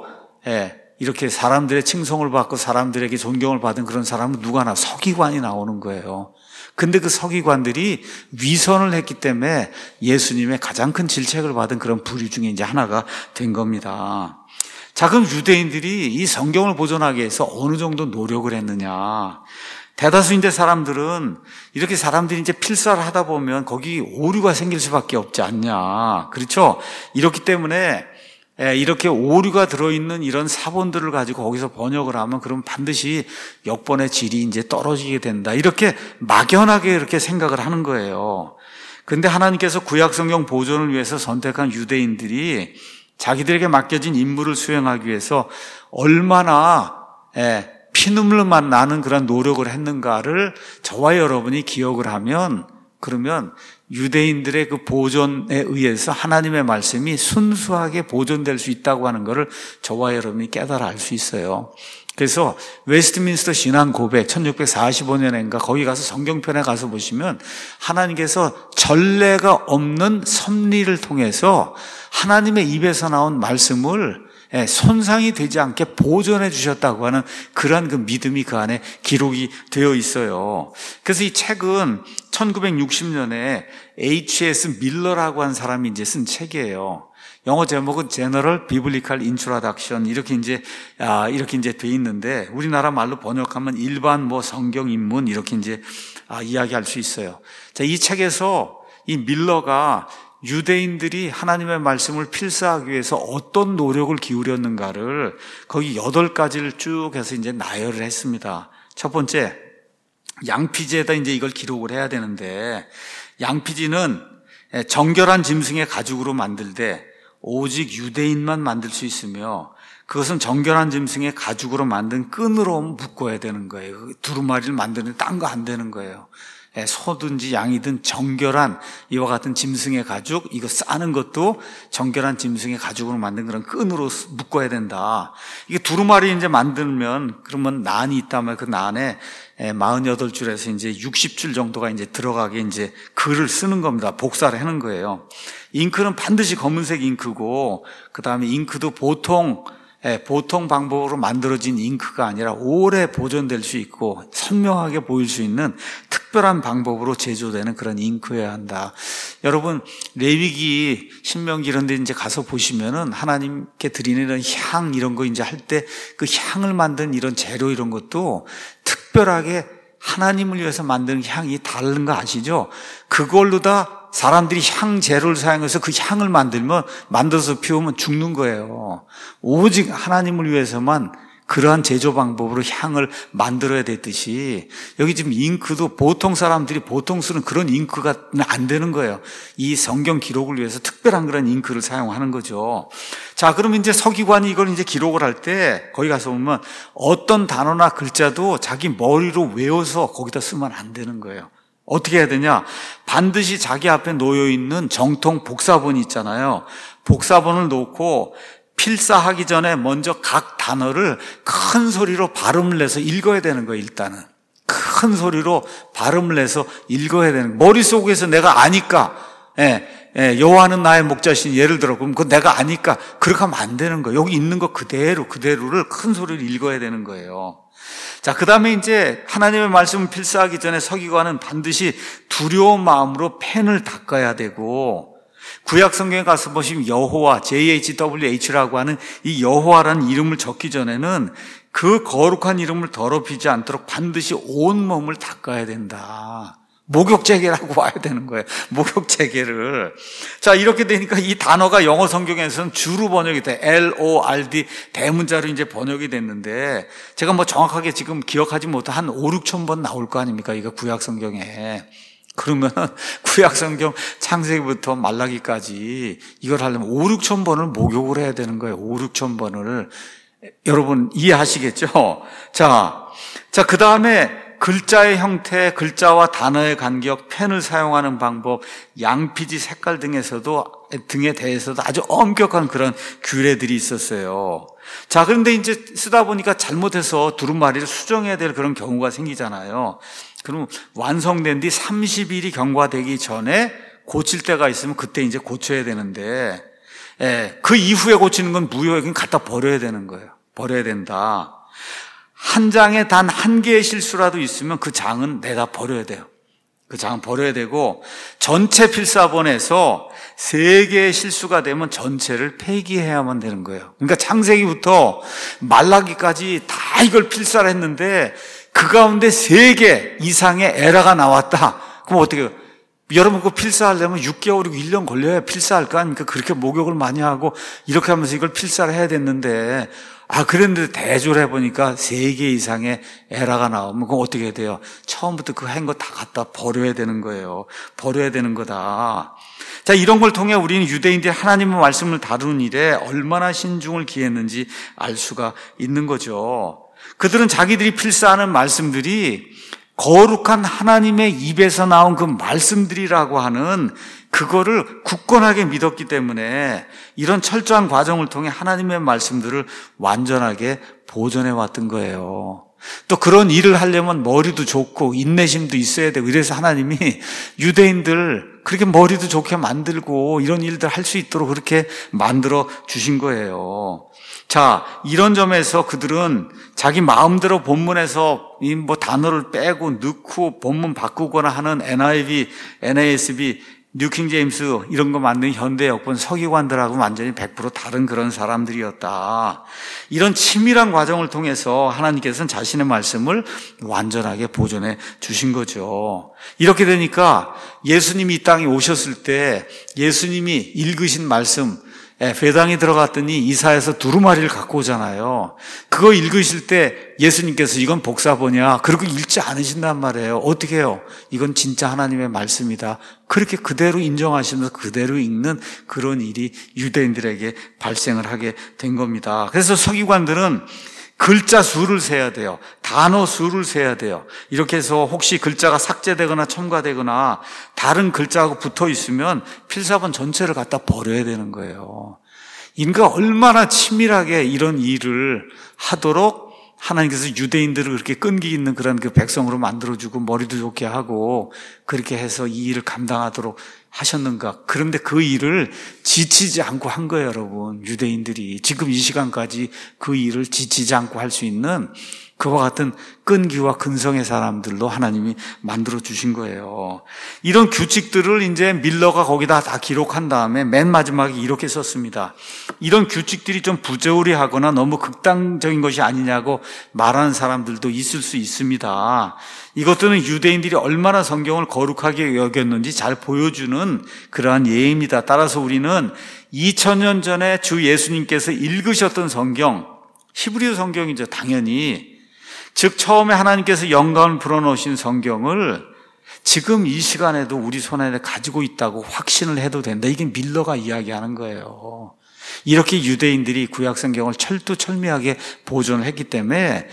이렇게 사람들의 칭송을 받고 사람들에게 존경을 받은 그런 사람은 누가나 서기관이 나오는 거예요. 근데 그 서기관들이 위선을 했기 때문에 예수님의 가장 큰 질책을 받은 그런 부류 중에 이제 하나가 된 겁니다. 자, 그럼 유대인들이 이 성경을 보존하기 위해서 어느 정도 노력을 했느냐? 대다수 이제 사람들은 이렇게 사람들이 이제 필사를 하다 보면 거기 오류가 생길 수밖에 없지 않냐? 그렇죠? 이렇기 때문에 이렇게 오류가 들어있는 이런 사본들을 가지고 거기서 번역을 하면 그럼 반드시 역번의 질이 이제 떨어지게 된다. 이렇게 막연하게 이렇게 생각을 하는 거예요. 그런데 하나님께서 구약성경 보존을 위해서 선택한 유대인들이 자기들에게 맡겨진 임무를 수행하기 위해서 얼마나 피눈물만 나는 그런 노력을 했는가를 저와 여러분이 기억을 하면 그러면 유대인들의 그 보존에 의해서 하나님의 말씀이 순수하게 보존될 수 있다고 하는 것을 저와 여러분이 깨달아 알 수 있어요. 그래서 웨스트민스터 신앙 고백 1645년인가 거기 가서 성경편에 가서 보시면 하나님께서 전례가 없는 섭리를 통해서 하나님의 입에서 나온 말씀을 손상이 되지 않게 보존해 주셨다고 하는 그러한 그 믿음이 그 안에 기록이 되어 있어요. 그래서 이 책은 1960년에 H.S. 밀러라고 한 사람이 이제 쓴 책이에요. 영어 제목은 General Biblical Introduction 이렇게 이제 돼 있는데 우리나라 말로 번역하면 일반 뭐 성경 입문 이렇게 이제 이야기할 수 있어요. 자, 이 책에서 이 밀러가 유대인들이 하나님의 말씀을 필사하기 위해서 어떤 노력을 기울였는가를 거기 8가지를 쭉 해서 이제 나열을 했습니다. 첫 번째, 양피지에다 이제 이걸 기록을 해야 되는데, 양피지는 정결한 짐승의 가죽으로 만들되 오직 유대인만 만들 수 있으며, 그것은 정결한 짐승의 가죽으로 만든 끈으로 묶어야 되는 거예요. 두루마리를 만드는데 딴 거 안 되는 거예요. 소든지 양이든 정결한 이와 같은 짐승의 가죽, 이거 싸는 것도 정결한 짐승의 가죽으로 만든 그런 끈으로 묶어야 된다. 이게 두루마리 이제 만들면, 그러면 난이 있다면 그 난에 48줄에서 이제 60줄 정도가 이제 들어가게 이제 글을 쓰는 겁니다. 복사를 하는 거예요. 잉크는 반드시 검은색 잉크고, 그 다음에 잉크도 보통 방법으로 만들어진 잉크가 아니라 오래 보존될 수 있고 선명하게 보일 수 있는 특별한 방법으로 제조되는 그런 잉크여야 한다. 여러분, 레위기, 신명기 이런 데 이제 가서 보시면은 하나님께 드리는 이런 향 이런 거 이제 할 때 그 향을 만든 이런 재료 이런 것도 특별하게 하나님을 위해서 만드는 향이 다른 거 아시죠? 그걸로 다 사람들이 향 재료를 사용해서 그 향을 만들어서 피우면 죽는 거예요. 오직 하나님을 위해서만 그러한 제조 방법으로 향을 만들어야 됐듯이, 여기 지금 잉크도 보통 사람들이 보통 쓰는 그런 잉크가 안 되는 거예요. 이 성경 기록을 위해서 특별한 그런 잉크를 사용하는 거죠. 자, 그러면 이제 서기관이 이걸 이제 기록을 할 때 거기 가서 보면 어떤 단어나 글자도 자기 머리로 외워서 거기다 쓰면 안 되는 거예요. 어떻게 해야 되냐? 반드시 자기 앞에 놓여 있는 정통 복사본이 있잖아요. 복사본을 놓고 필사하기 전에 먼저 각 단어를 큰 소리로 발음을 내서 읽어야 되는 거예요. 일단은 큰 소리로 발음을 내서 읽어야 되는 거예요. 머릿속에서 내가 아니까, 여호와는 나의 목자신, 예를 들어 그럼 그거 내가 아니까 그렇게 하면 안 되는 거예요. 여기 있는 거 그대로를 큰 소리로 읽어야 되는 거예요. 자, 그 다음에 이제 하나님의 말씀을 필사하기 전에 서기관은 반드시 두려운 마음으로 펜을 닦아야 되고, 구약 성경에 가서 보시면 여호와, JHWH라고 하는 이 여호와라는 이름을 적기 전에는 그 거룩한 이름을 더럽히지 않도록 반드시 온몸을 닦아야 된다. 목욕제계라고 와야 되는 거예요. 목욕제계를. 자, 이렇게 되니까 이 단어가 영어 성경에서는 주로 번역이 돼. LORD 대문자로 이제 번역이 됐는데, 제가 뭐 정확하게 지금 기억하지 못해 한 5, 6천 번 나올 거 아닙니까? 이거 구약 성경에. 그러면 구약 성경 창세기부터 말라기까지 이걸 하려면 5, 6천 번을 목욕을 해야 되는 거예요. 5, 6천 번을. 여러분 이해하시겠죠? 자, 그 다음에 글자의 형태, 글자와 단어의 간격, 펜을 사용하는 방법, 양피지 색깔 등에 대해서도 아주 엄격한 그런 규례들이 있었어요. 자, 그런데 이제 쓰다 보니까 잘못해서 두루마리를 수정해야 될 그런 경우가 생기잖아요. 그럼 완성된 뒤 30일이 경과되기 전에 고칠 때가 있으면 그때 이제 고쳐야 되는데, 그 이후에 고치는 건 무효예요. 그냥 갖다 버려야 되는 거예요. 버려야 된다. 한 장에 단 한 개의 실수라도 있으면 그 장은 내다 버려야 돼요. 그 장은 버려야 되고, 전체 필사본에서 3개의 실수가 되면 전체를 폐기해야만 되는 거예요. 그러니까 창세기부터 말라기까지 다 이걸 필사를 했는데 그 가운데 3개 이상의 에러가 나왔다. 그럼 어떻게 해요? 여러분 그거 필사하려면 6개월이고 1년 걸려야 필사할 거 아닙니까? 그렇게 목욕을 많이 하고 이렇게 하면서 이걸 필사를 해야 됐는데, 그랬는데 대조를 해보니까 3개 이상의 에러가 나오면 그럼 어떻게 해야 돼요? 처음부터 그 한 거 다 갖다 버려야 되는 거예요. 버려야 되는 거다. 자, 이런 걸 통해 우리는 유대인들이 하나님의 말씀을 다루는 일에 얼마나 신중을 기했는지 알 수가 있는 거죠. 그들은 자기들이 필사하는 말씀들이 거룩한 하나님의 입에서 나온 그 말씀들이라고 하는 그거를 굳건하게 믿었기 때문에 이런 철저한 과정을 통해 하나님의 말씀들을 완전하게 보존해 왔던 거예요. 또 그런 일을 하려면 머리도 좋고 인내심도 있어야 되고, 이래서 하나님이 유대인들 그렇게 머리도 좋게 만들고 이런 일들 할 수 있도록 그렇게 만들어 주신 거예요. 자, 이런 점에서 그들은 자기 마음대로 본문에서 뭐 단어를 빼고 넣고 본문 바꾸거나 하는 NIV, NASB 뉴킹 제임스 이런 거 만든 현대 역본 서기관들하고 완전히 100% 다른 그런 사람들이었다. 이런 치밀한 과정을 통해서 하나님께서는 자신의 말씀을 완전하게 보존해 주신 거죠. 이렇게 되니까 예수님이 이 땅에 오셨을 때 예수님이 읽으신 말씀, 회당에 들어갔더니 이사야서 두루마리를 갖고 오잖아요. 그거 읽으실 때 예수님께서 이건 복사본이야. 그리고 읽지 않으신단 말이에요. 어떻게 해요? 이건 진짜 하나님의 말씀이다. 그렇게 그대로 인정하시면서 그대로 읽는 그런 일이 유대인들에게 발생을 하게 된 겁니다. 그래서 서기관들은 글자 수를 세야 돼요. 단어 수를 세야 돼요. 이렇게 해서 혹시 글자가 삭제되거나 첨가되거나 다른 글자하고 붙어 있으면 필사본 전체를 갖다 버려야 되는 거예요. 인가 얼마나 치밀하게 이런 일을 하도록 하나님께서 유대인들을 그렇게 끈기 있는 그런 그 백성으로 만들어주고 머리도 좋게 하고 그렇게 해서 이 일을 감당하도록 하셨는가. 그런데 그 일을 지치지 않고 한 거예요, 여러분. 유대인들이 지금 이 시간까지 그 일을 지치지 않고 할 수 있는 그와 같은 끈기와 근성의 사람들로 하나님이 만들어 주신 거예요. 이런 규칙들을 이제 밀러가 거기다 다 기록한 다음에 맨 마지막에 이렇게 썼습니다. 이런 규칙들이 좀 부조리하거나 너무 극단적인 것이 아니냐고 말하는 사람들도 있을 수 있습니다. 이것들은 유대인들이 얼마나 성경을 거룩하게 여겼는지 잘 보여주는 그러한 예입니다. 따라서 우리는 2000년 전에 주 예수님께서 읽으셨던 성경, 히브리어 성경이죠, 당연히. 즉 처음에 하나님께서 영감을 불어넣으신 성경을 지금 이 시간에도 우리 손안에 가지고 있다고 확신을 해도 된다. 이게 밀러가 이야기하는 거예요. 이렇게 유대인들이 구약 성경을 철두철미하게 보존을 했기 때문에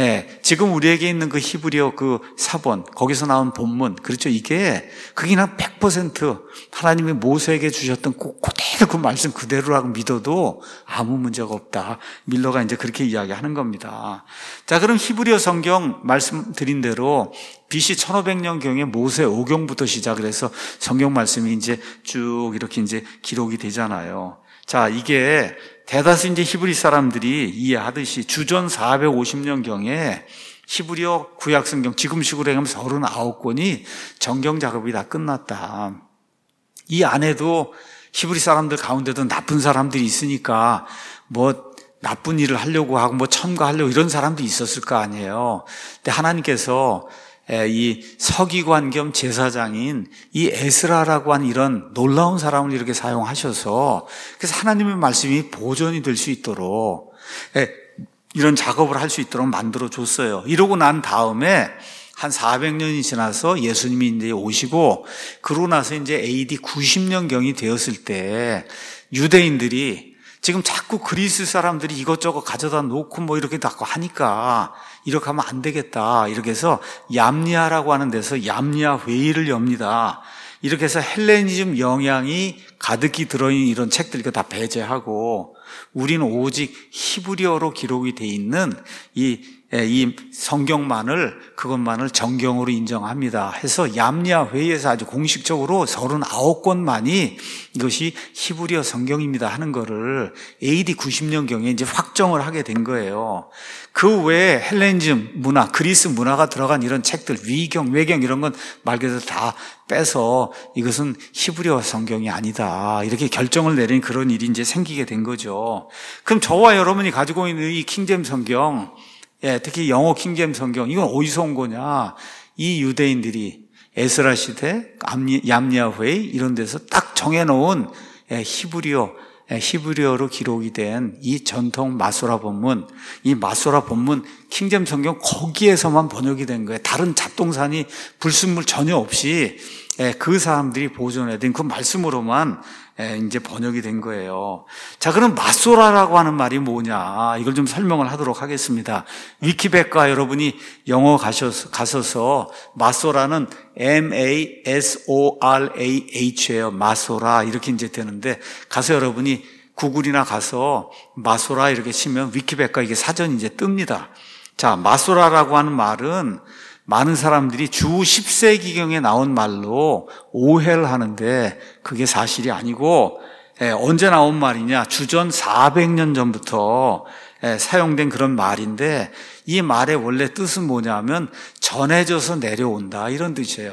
지금 우리에게 있는 그 히브리어 그 사본, 거기서 나온 본문, 그렇죠? 그게 그냥 100% 하나님이 모세에게 주셨던 그대로 그 말씀 그대로라고 믿어도 아무 문제가 없다. 밀러가 이제 그렇게 이야기하는 겁니다. 자, 그럼 히브리어 성경 말씀드린 대로 BC 1500년경에 모세 오경부터 시작을 해서 성경 말씀이 이제 쭉 이렇게 이제 기록이 되잖아요. 자, 이게 대다수 이제 히브리 사람들이 이해하듯이 주전 450년경에 히브리어 구약성경 지금식으로 하면 39권이 정경 작업이 다 끝났다. 이 안에도 히브리 사람들 가운데도 나쁜 사람들이 있으니까 뭐 나쁜 일을 하려고 하고 뭐 첨가하려고 이런 사람도 있었을 거 아니에요. 근데 하나님께서 이 서기관 겸 제사장인 이 에스라라고 하는 이런 놀라운 사람을 이렇게 사용하셔서 그래서 하나님의 말씀이 보존이 될 수 있도록 이런 작업을 할 수 있도록 만들어줬어요. 이러고 난 다음에 한 400년이 지나서 예수님이 이제 오시고 그러고 나서 이제 AD 90년경이 되었을 때 유대인들이 지금 자꾸 그리스 사람들이 이것저것 가져다 놓고 뭐 이렇게 다 하니까 이렇게 하면 안 되겠다. 이렇게 해서 얌니아라고 하는 데서 얌니아 회의를 엽니다. 이렇게 해서 헬레니즘 영향이 가득히 들어있는 이런 책들 다 배제하고 우리는 오직 히브리어로 기록이 돼 있는 이 그것만을 정경으로 인정합니다. 해서 얌니아 회의에서 아주 공식적으로 39권만이 이것이 히브리어 성경입니다 하는 거를 AD 90년경에 이제 확정을 하게 된 거예요. 그 외에 헬레니즘 문화, 그리스 문화가 들어간 이런 책들, 위경, 외경 이런 건 말 그대로 다 빼서 이것은 히브리어 성경이 아니다. 이렇게 결정을 내린 그런 일이 이제 생기게 된 거죠. 그럼 저와 여러분이 가지고 있는 이 킹제임스 성경, 특히 영어 킹제임스 성경, 이건 어디서 온 거냐? 이 유대인들이 에스라 시대, 얌니아 회의 이런 데서 딱 정해놓은 히브리어로 기록이 된 이 전통 마소라 본문, 이 마소라 본문 킹제임스 성경 거기에서만 번역이 된 거예요. 다른 잡동사니 불순물 전혀 없이 그 사람들이 보존해둔 그 말씀으로만 이제 번역이 된 거예요. 자, 그럼 마소라라고 하는 말이 뭐냐? 이걸 좀 설명을 하도록 하겠습니다. 위키백과 여러분이 영어 가셔서 마소라는 MASORAH예요. 마소라 이렇게 이제 되는데 가서 여러분이 구글이나 가서 마소라 이렇게 치면 위키백과 이게 사전이 이제 뜹니다. 자, 마소라라고 하는 말은 많은 사람들이 주 10세기경에 나온 말로 오해를 하는데 그게 사실이 아니고 언제 나온 말이냐? 주전 400년 전부터 사용된 그런 말인데 이 말의 원래 뜻은 뭐냐면 전해져서 내려온다 이런 뜻이에요.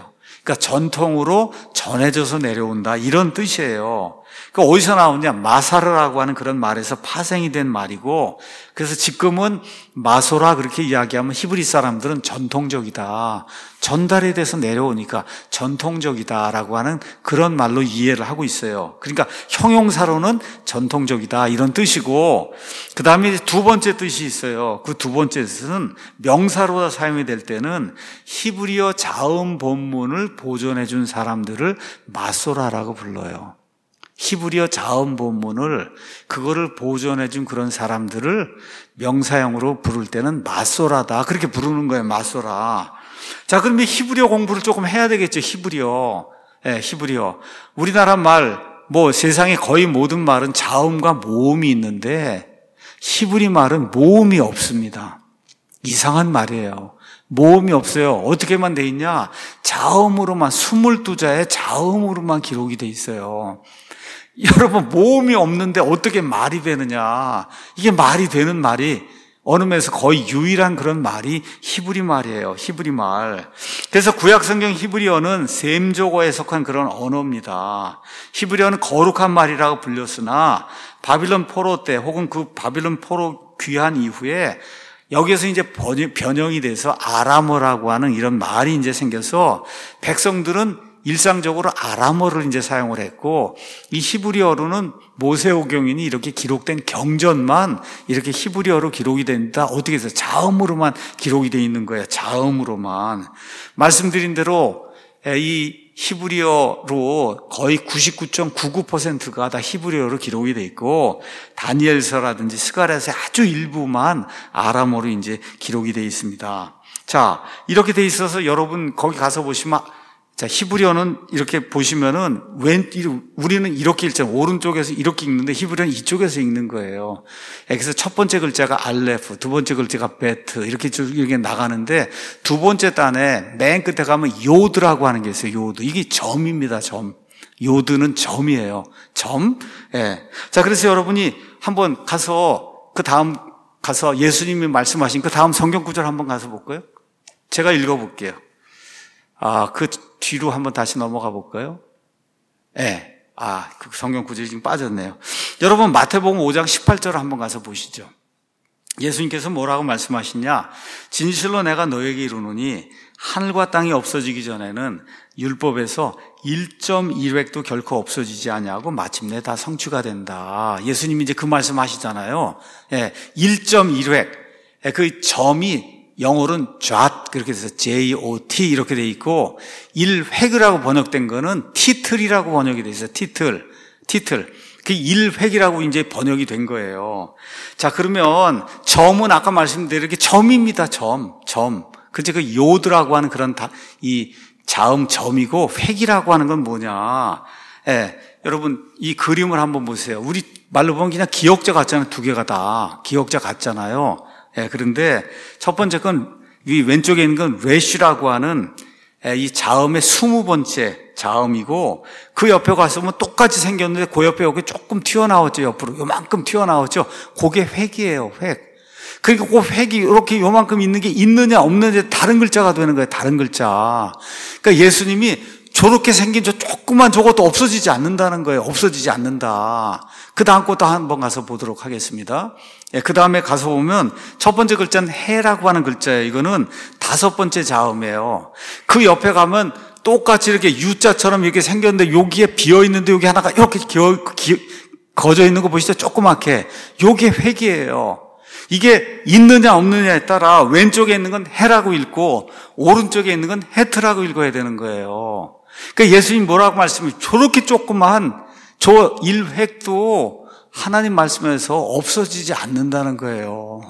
그러니까 전통으로 전해져서 내려온다 이런 뜻이에요. 그러니까 어디서 나오냐? 마사르라고 하는 그런 말에서 파생이 된 말이고, 그래서 지금은 마소라 그렇게 이야기하면 히브리 사람들은 전통적이다, 전달이 돼서 내려오니까 전통적이다라고 하는 그런 말로 이해를 하고 있어요. 그러니까 형용사로는 전통적이다 이런 뜻이고, 그 다음에 두 번째 뜻이 있어요. 그 두 번째 뜻은 명사로 사용이 될 때는 히브리어 자음 본문을 보존해 준 사람들을 마소라라고 불러요. 히브리어 자음 본문을 그거를 보존해 준 그런 사람들을 명사형으로 부를 때는 마소라다 그렇게 부르는 거예요. 마소라. 자, 그러면 히브리어 공부를 조금 해야 되겠죠. 히브리어. 예, 히브리어. 우리나라 말, 세상의 거의 모든 말은 자음과 모음이 있는데 히브리 말은 모음이 없습니다. 이상한 말이에요. 모음이 없어요. 어떻게만 돼 있냐? 자음으로만, 22자의 자음으로만 기록이 돼 있어요. 여러분, 모음이 없는데 어떻게 말이 되느냐? 이게 말이 되는 말이 어느 면에서 거의 유일한 그런 말이 히브리 말이에요. 히브리 말. 그래서 구약 성경 히브리어는 셈족어에 속한 그런 언어입니다. 히브리어는 거룩한 말이라고 불렸으나 바빌론 포로 때 혹은 그 바빌론 포로 귀환 이후에 여기에서 이제 변형이 돼서 아람어라고 하는 이런 말이 이제 생겨서 백성들은 일상적으로 아람어를 이제 사용을 했고, 이 히브리어로는 모세오경이니 이렇게 기록된 경전만 이렇게 히브리어로 기록이 된다. 어떻게 해서 자음으로만 기록이 되어 있는 거예요. 자음으로만. 말씀드린 대로 이 히브리어로 거의 99.99%가 다 히브리어로 기록이 되어 있고, 다니엘서라든지 스가랴서의 아주 일부만 아람어로 이제 기록이 되어 있습니다. 자, 이렇게 되어 있어서 여러분 거기 가서 보시면, 자, 히브리어는 이렇게 보시면은 우리는 이렇게 읽잖아요. 오른쪽에서 이렇게 읽는데 히브리어는 이쪽에서 읽는 거예요. 그래서 첫 번째 글자가 알레프, 두 번째 글자가 베트 이렇게 나가는데, 두 번째 단에 맨 끝에 가면 요드라고 하는 게 있어요. 요드. 이게 점입니다. 점. 요드는 점이에요. 점. 예. 자, 그래서 여러분이 한번 가서 예수님이 말씀하신 그 다음 성경 구절 한번 가서 볼까요? 제가 읽어볼게요. 그 뒤로 한번 다시 넘어가 볼까요? 네. 그 성경 구절이 지금 빠졌네요. 여러분, 마태복음 5장 18절을 한번 가서 보시죠. 예수님께서 뭐라고 말씀하시냐? 진실로 내가 너에게 이르노니 하늘과 땅이 없어지기 전에는 율법에서 1.1획도 결코 없어지지 아니하고 마침내 다 성취가 된다. 예수님이 이제 그 말씀하시잖아요. 1.1획. 그 점이 영어로는 jot, 그렇게 해서 J-O-T 이렇게 돼 있고, 1획이라고 번역된 거는 티틀이라고 번역이 돼 있어요. 티틀. 그 1획이라고 이제 번역이 된 거예요. 자, 그러면 점은 아까 말씀드린 이렇게 점입니다. 점. 그치, 그 요드라고 하는 그런 이 자음 점이고, 획이라고 하는 건 뭐냐. 여러분, 이 그림을 한번 보세요. 우리 말로 보면 그냥 기역자 같잖아요. 두 개가 다. 기역자 같잖아요. 그런데 첫 번째 건, 이 왼쪽에 있는 건 레쉬라고 하는 이 자음의 20번째 자음이고, 그 옆에 가서 보면 똑같이 생겼는데 그 옆에 여기 조금 튀어나왔죠. 옆으로 요만큼 튀어나왔죠. 그게 획이에요. 획. 그러니까 그 획이 이렇게 요만큼 있는 게 있느냐 없느냐 다른 글자가 되는 거예요. 다른 글자. 그러니까 예수님이 저렇게 생긴 저 조그만 저것도 없어지지 않는다는 거예요. 없어지지 않는다. 그 다음 것도 한번 가서 보도록 하겠습니다. 그 다음에 가서 보면 첫 번째 글자는 해라고 하는 글자예요. 이거는 5번째 자음이에요. 그 옆에 가면 똑같이 이렇게 U자처럼 이렇게 생겼는데 여기에 비어있는데 여기 하나가 이렇게 거져 있는 거 보시죠? 조그맣게. 요게 획이에요. 이게 있느냐 없느냐에 따라 왼쪽에 있는 건 해라고 읽고 오른쪽에 있는 건 헤트라고 읽어야 되는 거예요. 그러니까 예수님 뭐라고 말씀해? 저렇게 조그만 저 1획도 하나님 말씀에서 없어지지 않는다는 거예요.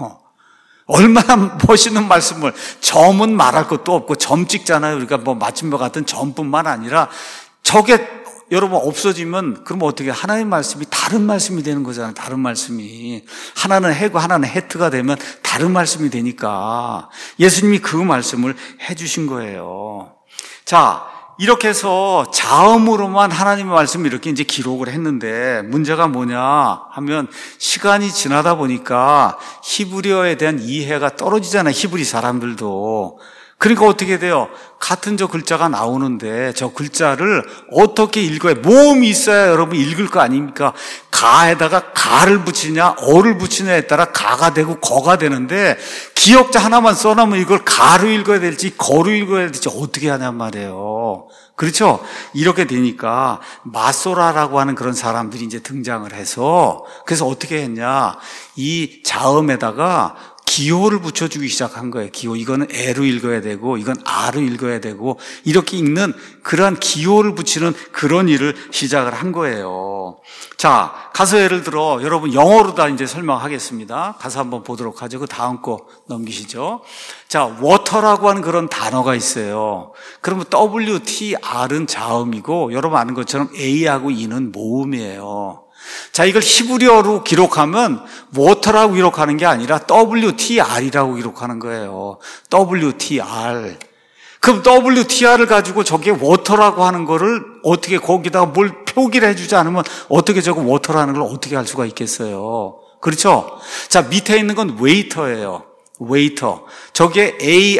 얼마나 멋있는 말씀을. 점은 말할 것도 없고 점 찍잖아요. 우리가 마침표 같은 점뿐만 아니라 저게 여러분 없어지면 그럼 어떻게 하나님 말씀이 다른 말씀이 되는 거잖아요. 다른 말씀이. 하나는 해고 하나는 헤트가 되면 다른 말씀이 되니까 예수님이 그 말씀을 해주신 거예요. 자, 이렇게 해서 자음으로만 하나님의 말씀을 이렇게 이제 기록을 했는데 문제가 뭐냐 하면 시간이 지나다 보니까 히브리어에 대한 이해가 떨어지잖아요. 히브리 사람들도. 그러니까 어떻게 돼요? 같은 저 글자가 나오는데 저 글자를 어떻게 읽어야, 모음이 있어야 여러분 읽을 거 아닙니까? 가에다가 가를 붙이냐 어를 붙이냐에 따라 가가 되고 거가 되는데 기역자 하나만 써놓으면 이걸 가로 읽어야 될지 거로 읽어야 될지 어떻게 하냔 말이에요. 그렇죠? 이렇게 되니까 마소라라고 하는 그런 사람들이 이제 등장을 해서, 그래서 어떻게 했냐, 이 자음에다가 기호를 붙여주기 시작한 거예요. 기호. 이거는 에로 읽어야 되고 이건 아로 읽어야 되고 이렇게 읽는 그러한 기호를 붙이는 그런 일을 시작을 한 거예요. 자, 가서 예를 들어 여러분 영어로 다 이제 설명하겠습니다. 가서 한번 보도록 하죠. 그 다음 거 넘기시죠. 자, water라고 하는 그런 단어가 있어요. 그러면 WTR은 자음이고 여러분 아는 것처럼 A하고 E는 모음이에요. 자, 이걸 히브리어로 기록하면 water라고 기록하는 게 아니라 WTR이라고 기록하는 거예요. WTR. 그럼 WTR을 가지고 저게 water라고 하는 거를 어떻게 거기다가 뭘 표기를 해주지 않으면 어떻게 저거 water라는 걸 어떻게 알 수가 있겠어요? 그렇죠? 자, 밑에 있는 건 waiter예요. waiter. 저게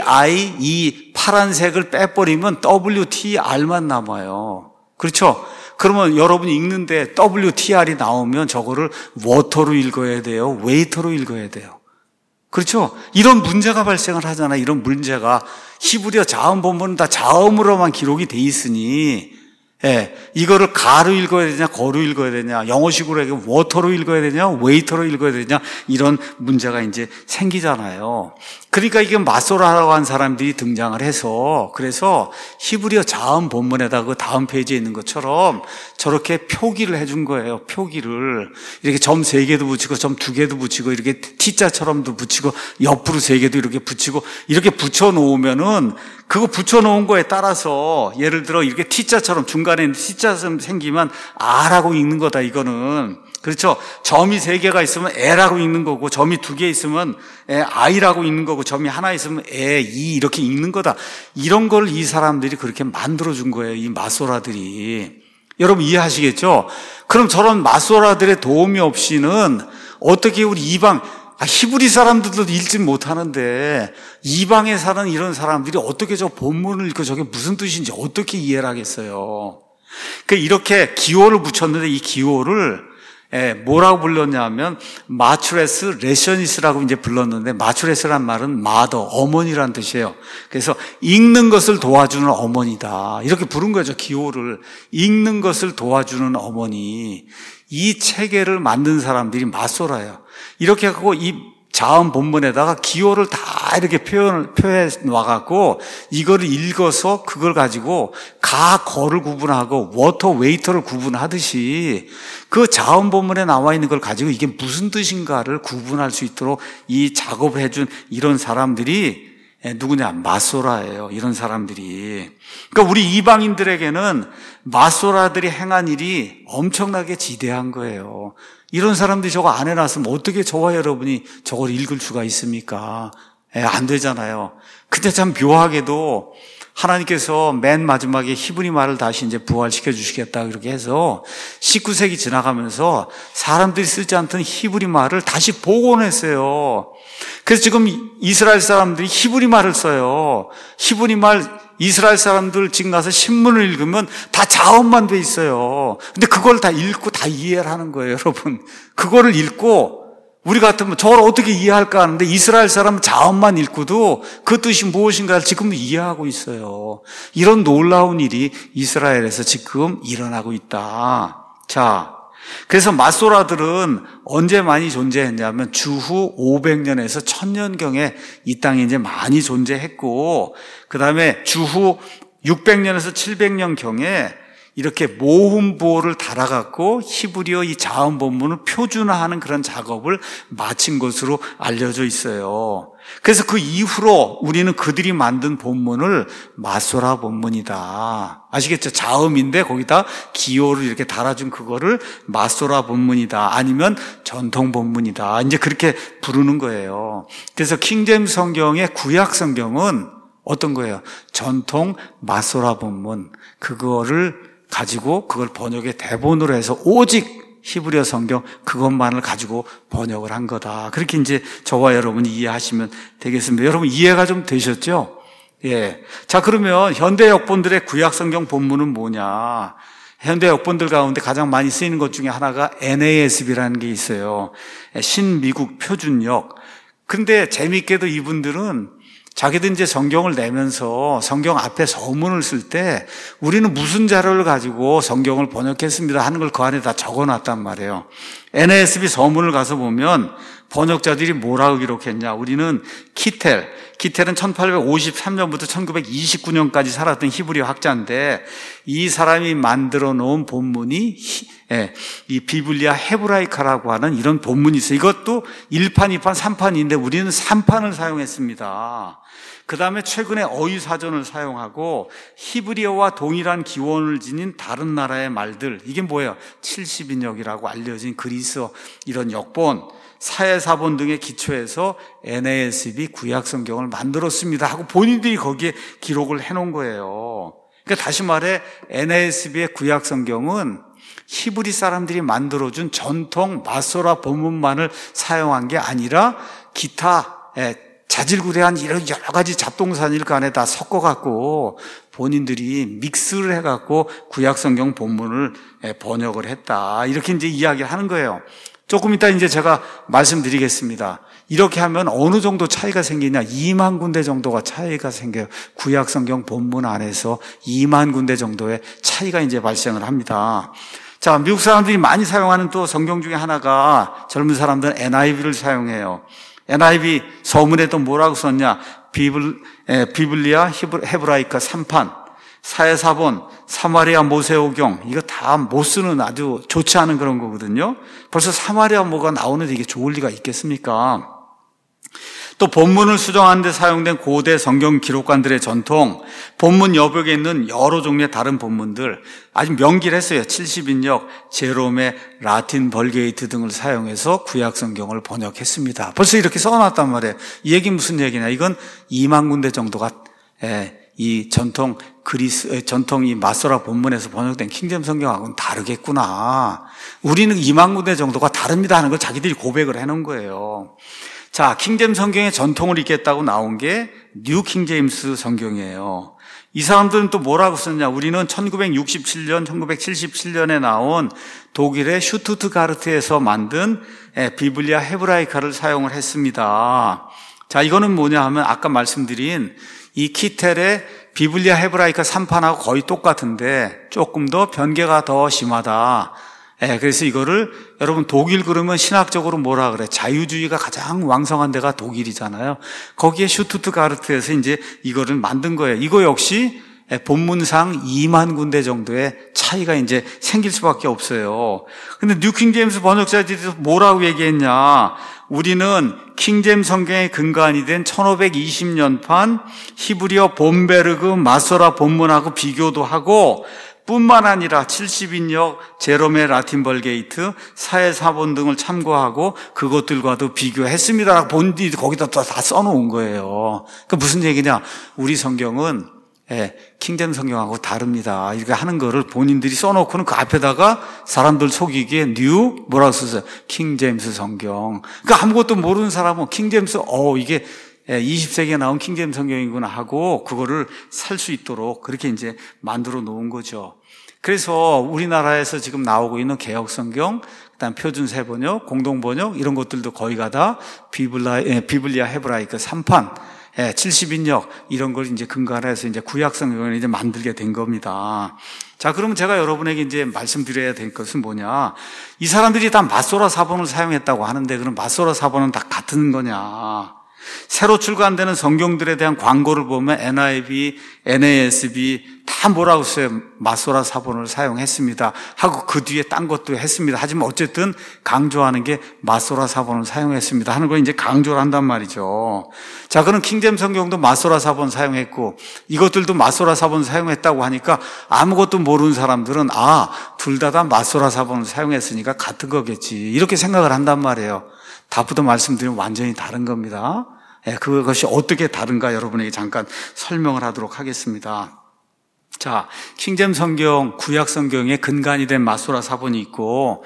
AIE 파란색을 빼버리면 WTR만 남아요. 그렇죠? 그러면 여러분이 읽는데 WTR이 나오면 저거를 water로 읽어야 돼요? waiter로 읽어야 돼요? 그렇죠? 이런 문제가 발생을 하잖아요. 이런 문제가 히브리어 자음 본문은 다 자음으로만 기록이 돼 있으니, 예, 이거를 가로 읽어야 되냐, 거로 읽어야 되냐, 영어식으로 얘기하면 워터로 읽어야 되냐, 웨이터로 읽어야 되냐, 이런 문제가 이제 생기잖아요. 그러니까 이게 마소라라고 하는 사람들이 등장을 해서, 그래서 히브리어 자음 본문에다 그 다음 페이지에 있는 것처럼 저렇게 표기를 해준 거예요. 표기를. 이렇게 점 3개도 붙이고, 점 2개도 붙이고, 이렇게 T자처럼도 붙이고, 옆으로 3개도 이렇게 붙이고, 이렇게 붙여놓으면은, 그거 붙여놓은 거에 따라서 예를 들어 이렇게 T자처럼 중간에 T자처럼 생기면 R라고 읽는 거다, 이거는. 그렇죠? 점이 3개가 있으면 L라고 읽는 거고, 점이 2개 있으면 I라고 읽는 거고, 점이 하나 있으면 E 이렇게 읽는 거다. 이런 걸 이 사람들이 그렇게 만들어준 거예요, 이 마소라들이. 여러분 이해하시겠죠? 그럼 저런 마소라들의 도움이 없이는 어떻게 우리 이방, 히브리 사람들도 읽지 못하는데 이방에 사는 이런 사람들이 어떻게 저 본문을 읽고 저게 무슨 뜻인지 어떻게 이해를 하겠어요? 그러니까 이렇게 기호를 붙였는데 이 기호를 뭐라고 불렀냐면 마추레스 레셔니스라고 이제 불렀는데, 마추레스란 말은 마더, 어머니란 뜻이에요. 그래서 읽는 것을 도와주는 어머니다, 이렇게 부른 거죠. 기호를 읽는 것을 도와주는 어머니. 이 체계를 만든 사람들이 마소라예요. 이렇게 하고 이 자음 본문에다가 기호를 다 이렇게 표해 놔갖고 이거를 읽어서 그걸 가지고 가, 거를 구분하고 워터, 웨이터를 구분하듯이 그 자음 본문에 나와 있는 걸 가지고 이게 무슨 뜻인가를 구분할 수 있도록 이 작업을 해준 이런 사람들이 누구냐? 마소라예요. 이런 사람들이. 그러니까 우리 이방인들에게는 마소라들이 행한 일이 엄청나게 지대한 거예요. 이런 사람들이 저거 안 해놨으면 어떻게 저와 여러분이 저걸 읽을 수가 있습니까? 안 되잖아요. 근데 참 묘하게도 하나님께서 맨 마지막에 히브리 말을 다시 이제 부활시켜 주시겠다 그렇게 해서 19세기 지나가면서 사람들이 쓰지 않던 히브리 말을 다시 복원했어요. 그래서 지금 이스라엘 사람들이 히브리 말을 써요. 히브리 말 이스라엘 사람들 지금 가서 신문을 읽으면 다 자음만 돼 있어요. 근데 그걸 다 읽고 다 이해를 하는 거예요, 여러분. 그거를 읽고 우리 같으면 저걸 어떻게 이해할까 하는데 이스라엘 사람은 자음만 읽고도 그 뜻이 무엇인가를 지금 이해하고 있어요. 이런 놀라운 일이 이스라엘에서 지금 일어나고 있다. 자, 그래서 마소라들은 언제 많이 존재했냐면 주후 500년에서 1000년경에 이 땅에 이제 많이 존재했고, 그 다음에 주후 600년에서 700년경에 이렇게 모음보를 달아갖고 히브리어 이 자음 본문을 표준화하는 그런 작업을 마친 것으로 알려져 있어요. 그래서 그 이후로 우리는 그들이 만든 본문을 마소라 본문이다. 아시겠죠? 자음인데 거기다 기호를 이렇게 달아준 그거를 마소라 본문이다. 아니면 전통 본문이다. 이제 그렇게 부르는 거예요. 그래서 킹제임스 성경의 구약 성경은 어떤 거예요? 전통 마소라 본문. 그거를 가지고 그걸 번역의 대본으로 해서 오직 히브리어 성경 그것만을 가지고 번역을 한 거다. 그렇게 이제 저와 여러분이 이해하시면 되겠습니다. 여러분 이해가 좀 되셨죠? 예. 자, 그러면 현대 역본들의 구약 성경 본문은 뭐냐? 현대 역본들 가운데 가장 많이 쓰이는 것 중에 하나가 NASB라는 게 있어요. 신미국 표준역. 근데 재미있게도 이분들은 자기들 이제 성경을 내면서 성경 앞에 서문을 쓸 때 우리는 무슨 자료를 가지고 성경을 번역했습니다 하는 걸 그 안에 다 적어놨단 말이에요. NASB 서문을 가서 보면 번역자들이 뭐라고 기록했냐. 우리는 키텔은 1853년부터 1929년까지 살았던 히브리 학자인데 이 사람이 만들어 놓은 본문이 이 비블리아 헤브라이카라고 하는 이런 본문이 있어요. 이것도 1판, 2판, 3판인데 우리는 3판을 사용했습니다. 그 다음에 최근에 어휘사전을 사용하고 히브리어와 동일한 기원을 지닌 다른 나라의 말들, 이게 뭐예요? 70인역이라고 알려진 그리스어 이런 역본, 사회사본 등의 기초에서 NASB 구약성경을 만들었습니다 하고 본인들이 거기에 기록을 해놓은 거예요. 그러니까 다시 말해 NASB의 구약성경은 히브리 사람들이 만들어준 전통 마소라 본문만을 사용한 게 아니라 기타 자질구레한 이런 여러 가지 잡동사니를 그 안에 다 섞어갖고 본인들이 믹스를 해갖고 구약성경 본문을 번역을 했다. 이렇게 이제 이야기를 하는 거예요. 조금 이따 이제 제가 말씀드리겠습니다. 이렇게 하면 어느 정도 차이가 생기냐? 2만 군데 정도가 차이가 생겨요. 구약성경 본문 안에서 2만 군데 정도의 차이가 이제 발생을 합니다. 자, 미국 사람들이 많이 사용하는 또 성경 중에 하나가 젊은 사람들은 NIV를 사용해요. NIV 서문에도 뭐라고 썼냐? 비블리아 헤브라이카 3판, 사회사본, 사마리아 모세오경, 이거 다 못 쓰는 아주 좋지 않은 그런 거거든요. 벌써 사마리아 모가 나오는데 이게 좋을 리가 있겠습니까? 또 본문을 수정하는 데 사용된 고대 성경 기록관들의 전통, 본문 여백에 있는 여러 종류의 다른 본문들 아주 명기했어요. 70인역, 제롬의 라틴 벌게이트 등을 사용해서 구약 성경을 번역했습니다. 벌써 이렇게 써놨단 말이에요. 이 얘기 무슨 얘기냐? 이건 2만 군데 정도가 이 전통 이 마소라 본문에서 번역된 킹제임스 성경하고는 다르겠구나. 우리는 2만 군데 정도가 다릅니다 하는 걸 자기들이 고백을 해놓은 거예요. 자, 킹제임스 성경의 전통을 잇겠다고 나온 게 뉴 킹제임스 성경이에요. 이 사람들은 또 뭐라고 썼냐? 우리는 1967년, 1977년에 나온 독일의 슈투트가르트에서 만든 비블리아 헤브라이카를 사용을 했습니다. 자, 이거는 뭐냐 하면 아까 말씀드린 이 키텔의 비블리아 헤브라이카 3판하고 거의 똑같은데 조금 더 변개가 더 심하다. 그래서 이거를 여러분 독일 그러면 신학적으로 뭐라 그래? 자유주의가 가장 왕성한 데가 독일이잖아요. 거기에 슈투트가르트에서 이제 이거를 만든 거예요. 이거 역시 본문상 2만 군데 정도의 차이가 이제 생길 수밖에 없어요. 근데 뉴 킹제임스 번역자들이 뭐라고 얘기했냐? 우리는 킹제임스 성경의 근간이 된 1520년판 히브리어 본베르그 마소라 본문하고 비교도 하고 뿐만 아니라 70인역 제롬의 라틴 벌게이트 사회사본 등을 참고하고 그것들과도 비교했습니다라고 본인이 거기다 다 써놓은 거예요. 그러니까 무슨 얘기냐? 우리 성경은 킹제임스 성경하고 다릅니다. 이렇게 하는 거를 본인들이 써놓고는 그 앞에다가 사람들 속이기에 뭐라고 썼어요? 킹제임스 성경. 그러니까 아무것도 모르는 사람은 킹제임스, 이게 20세기에 나온 킹제임스 성경이구나 하고 그거를 살 수 있도록 그렇게 이제 만들어 놓은 거죠. 그래서 우리나라에서 지금 나오고 있는 개혁 성경, 그다음 표준 세번역, 공동 번역 이런 것들도 거의가 다 비블리아 헤브라이카 3판 70인역 이런 걸 이제 근간으로 해서 이제 구약 성경을 이제 만들게 된 겁니다. 자, 그러면 제가 여러분에게 이제 말씀드려야 될 것은 뭐냐? 이 사람들이 다 마소라 사본을 사용했다고 하는데 그럼 마소라 사본은 다 같은 거냐? 새로 출간되는 성경들에 대한 광고를 보면 NIV, NASB 다 뭐라고 써요? 마소라 사본을 사용했습니다 하고 그 뒤에 딴 것도 했습니다. 하지만 어쨌든 강조하는 게 마소라 사본을 사용했습니다 하는 걸 이제 강조를 한단 말이죠. 자, 그럼 킹제임스 성경도 마소라 사본 사용했고 이것들도 마소라 사본 사용했다고 하니까 아무것도 모르는 사람들은 둘 다 마소라 사본을 사용했으니까 같은 거겠지 이렇게 생각을 한단 말이에요. 답부터 말씀드리면 완전히 다른 겁니다. 그것이 어떻게 다른가 여러분에게 잠깐 설명을 하도록 하겠습니다. 자, 킹제임스 성경, 구약 성경의 근간이 된 마소라 사본이 있고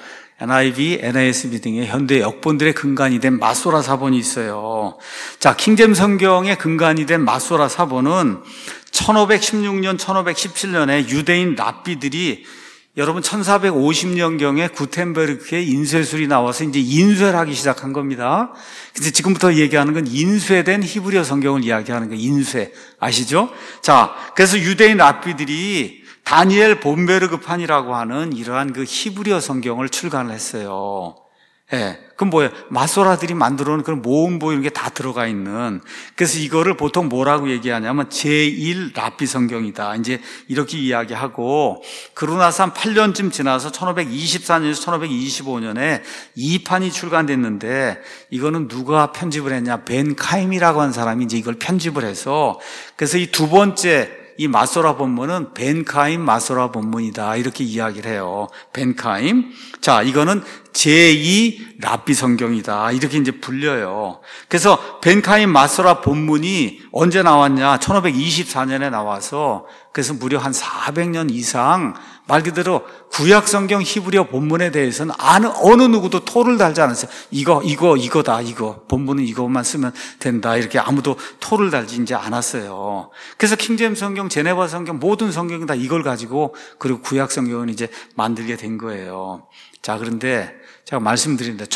NIV, NASB 등의 현대 역본들의 근간이 된 마소라 사본이 있어요. 자, 킹제임스 성경의 근간이 된 마소라 사본은 1516년, 1517년에 유대인 랍비들이 여러분 1450년경에 구텐베르크의 인쇄술이 나와서 이제 인쇄를 하기 시작한 겁니다. 근데 지금부터 얘기하는 건 인쇄된 히브리어 성경을 이야기하는 거예요. 인쇄. 아시죠? 자, 그래서 유대인 랍비들이 다니엘 본베르그판이라고 하는 이러한 그 히브리어 성경을 출간을 했어요. 예. 그럼 뭐예요? 마소라들이 만들어 놓은 그런 모음보 이런 게 다 들어가 있는. 그래서 이거를 보통 뭐라고 얘기하냐면 제1 랍비 성경이다. 이제 이렇게 이야기하고, 그러고 나서 한 8년쯤 지나서 1524년에서 1525년에 2판이 출간됐는데, 이거는 누가 편집을 했냐? 벤 카임이라고 하는 사람이 이제 이걸 편집을 해서, 그래서 이 두 번째 이 마소라 본문은 벤카임 마소라 본문이다. 이렇게 이야기를 해요. 벤카임. 자, 이거는 제2 랍비 성경이다. 이렇게 이제 불려요. 그래서 벤카임 마소라 본문이 언제 나왔냐? 1524년에 나와서 그래서 무려 한 400년 이상 말 그대로 구약 성경 히브리어 본문에 대해서는 어느 누구도 토를 달지 않았어요. 이거다. 본문은 이것만 쓰면 된다. 이렇게 아무도 토를 달지 이제 않았어요. 그래서 킹제임스 성경, 제네바 성경, 모든 성경이 다 이걸 가지고 그리고 구약 성경은 이제 만들게 된 거예요. 자, 그런데 제가 말씀드리는데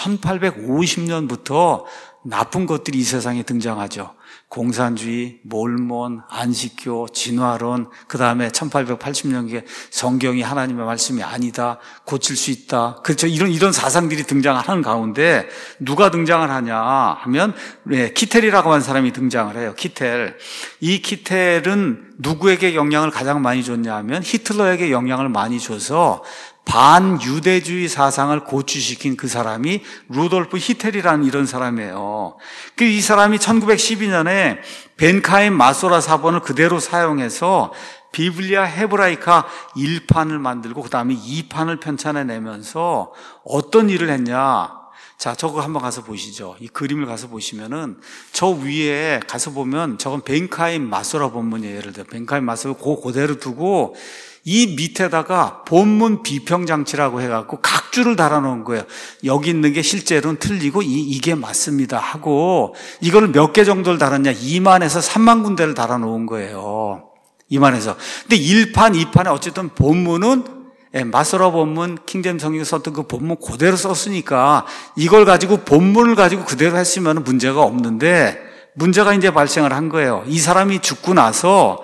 1850년부터 나쁜 것들이 이 세상에 등장하죠. 공산주의, 몰몬, 안식교, 진화론, 그 다음에 1880년경에 성경이 하나님의 말씀이 아니다, 고칠 수 있다. 그렇죠. 이런 사상들이 등장하는 가운데 누가 등장을 하냐 하면, 키텔이라고 하는 사람이 등장을 해요. 키텔. 이 키텔은 누구에게 영향을 가장 많이 줬냐 하면 히틀러에게 영향을 많이 줘서 반유대주의 사상을 고취시킨 그 사람이 루돌프 히텔이라는 이런 사람이에요. 이 사람이 1912년에 벤카임 마소라 사본을 그대로 사용해서 비블리아 헤브라이카 1판을 만들고 그 다음에 2판을 편찬해내면서 어떤 일을 했냐. 자, 저거 한번 가서 보시죠. 이 그림을 가서 보시면은 저 위에 가서 보면 저건 벤카임 마소라 본문이에요. 예를 들어 벤카임 마소라 그대로 두고 이 밑에다가 본문 비평장치라고 해갖고 각주를 달아놓은 거예요. 여기 있는 게 실제로는 틀리고 이게 맞습니다 하고 이걸 몇 개 정도를 달았냐? 2만에서 3만 군데를 달아놓은 거예요. 2만에서. 근데 1판, 2판에 어쨌든 본문은 마소라 본문, 킹제임스 성경에 썼던 그 본문 그대로 썼으니까 이걸 가지고 본문을 가지고 그대로 했으면 문제가 없는데 문제가 이제 발생을 한 거예요. 이 사람이 죽고 나서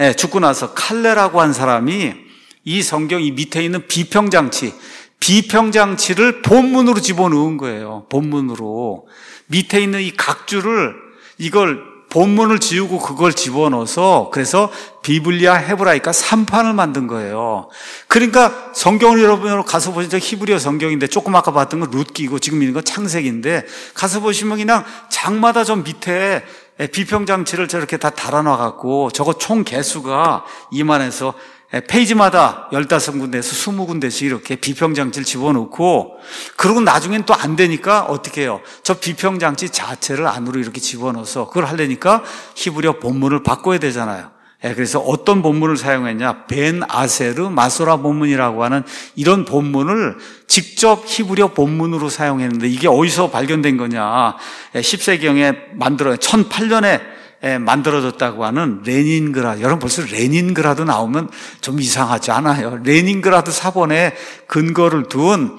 칼레라고 한 사람이 이 성경 이 밑에 있는 비평장치를 본문으로 집어넣은 거예요. 본문으로. 밑에 있는 이 각주를 이걸 본문을 지우고 그걸 집어넣어서 그래서 비블리아 헤브라이카 3판을 만든 거예요. 그러니까 성경을 여러분 가서 보시죠. 히브리어 성경인데 조금 아까 봤던 건 룻기고 지금 있는 건 창세기인데 가서 보시면 그냥 장마다 저 밑에 비평장치를 저렇게 다 달아놔갖고 저거 총 개수가 2만에서 페이지마다 15군데에서 20군데씩 이렇게 비평장치를 집어넣고 그러고 나중엔 또 안 되니까 어떻게 해요? 저 비평장치 자체를 안으로 이렇게 집어넣어서 그걸 하려니까 히브리어 본문을 바꿔야 되잖아요. 그래서 어떤 본문을 사용했냐? 벤 아세르 마소라 본문이라고 하는 이런 본문을 직접 히브리어 본문으로 사용했는데 이게 어디서 발견된 거냐? 10세기경에 1008년에 만들어졌다고 하는 레닌그라드. 여러분 벌써 레닌그라드 나오면 좀 이상하지 않아요? 레닌그라드 사본에 근거를 둔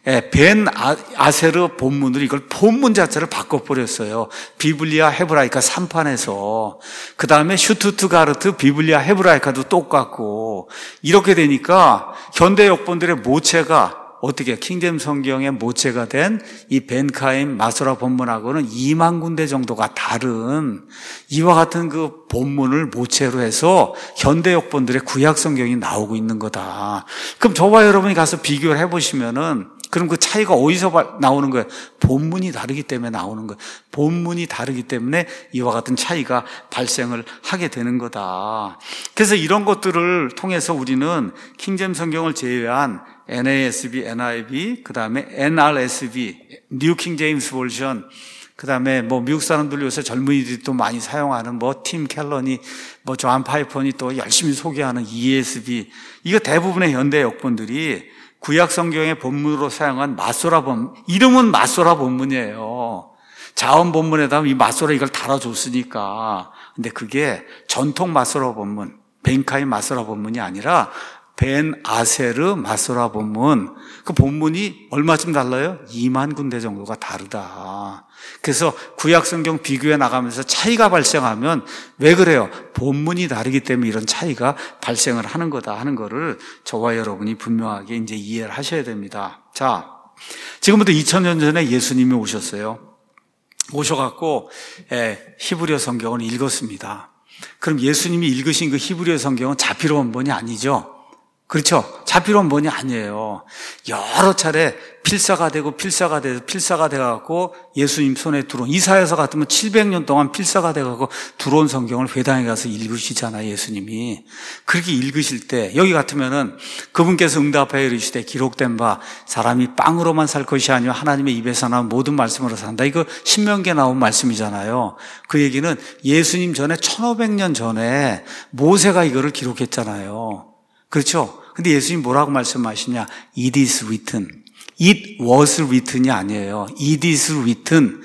벤 아세르 본문을 이걸 본문 자체를 바꿔버렸어요. 비블리아 헤브라이카 3판에서. 그 다음에 슈투트가르트 비블리아 헤브라이카도 똑같고 이렇게 되니까 현대 역본들의 모체가 어떻게 킹제임스 성경의 모체가 된 이 벤카임 마소라 본문하고는 2만 군데 정도가 다른 이와 같은 그 본문을 모체로 해서 현대 역본들의 구약 성경이 나오고 있는 거다. 그럼 저와 여러분이 가서 비교를 해보시면은 그럼 그 차이가 어디서 나오는 거예요? 본문이 다르기 때문에 나오는 거예요. 본문이 다르기 때문에 이와 같은 차이가 발생을 하게 되는 거다. 그래서 이런 것들을 통해서 우리는 킹제임스 성경을 제외한 NASB, NIV, 그 다음에 NRSV, New King James Version, 그 다음에 미국 사람들 요새 젊은이들이 또 많이 사용하는 팀 켈런이, 존 파이펀이 또 열심히 소개하는 ESV, 이거 대부분의 현대 역본들이 구약 성경의 본문으로 사용한 마소라 본문, 이름은 마소라 본문이에요. 자언 본문에다 이 마소라 이걸 달아줬으니까. 근데 그게 전통 마소라 본문, 벤카임 마소라 본문이 아니라 벤 아세르 마소라 본문. 그 본문이 얼마쯤 달라요? 2만 군데 정도가 다르다. 그래서 구약 성경 비교해 나가면서 차이가 발생하면 왜 그래요? 본문이 다르기 때문에 이런 차이가 발생을 하는 거다 하는 거를 저와 여러분이 분명하게 이제 이해를 하셔야 됩니다. 자, 지금부터 2000년 전에 예수님이 오셨어요. 오셔갖고 히브리어 성경을 읽었습니다. 그럼 예수님이 읽으신 그 히브리어 성경은 자피로 원본이 아니죠? 그렇죠? 자피로 원본이 아니에요. 여러 차례 필사가 되고 필사가 돼갖고 예수님 손에 들어온, 이사야서 같으면 700년 동안 필사가 돼갖고 들어온 성경을 회당에 가서 읽으시잖아요, 예수님이. 그렇게 읽으실 때, 여기 같으면은 그분께서 응답하여 이르시되 기록된 바 사람이 빵으로만 살 것이 아니요 하나님의 입에서 나온 모든 말씀으로 산다. 이거 신명기에 나온 말씀이잖아요. 그 얘기는 예수님 전에 1500년 전에 모세가 이거를 기록했잖아요. 그렇죠? 근데 예수님 뭐라고 말씀하시냐? It is written. It was written이 아니에요. It is written.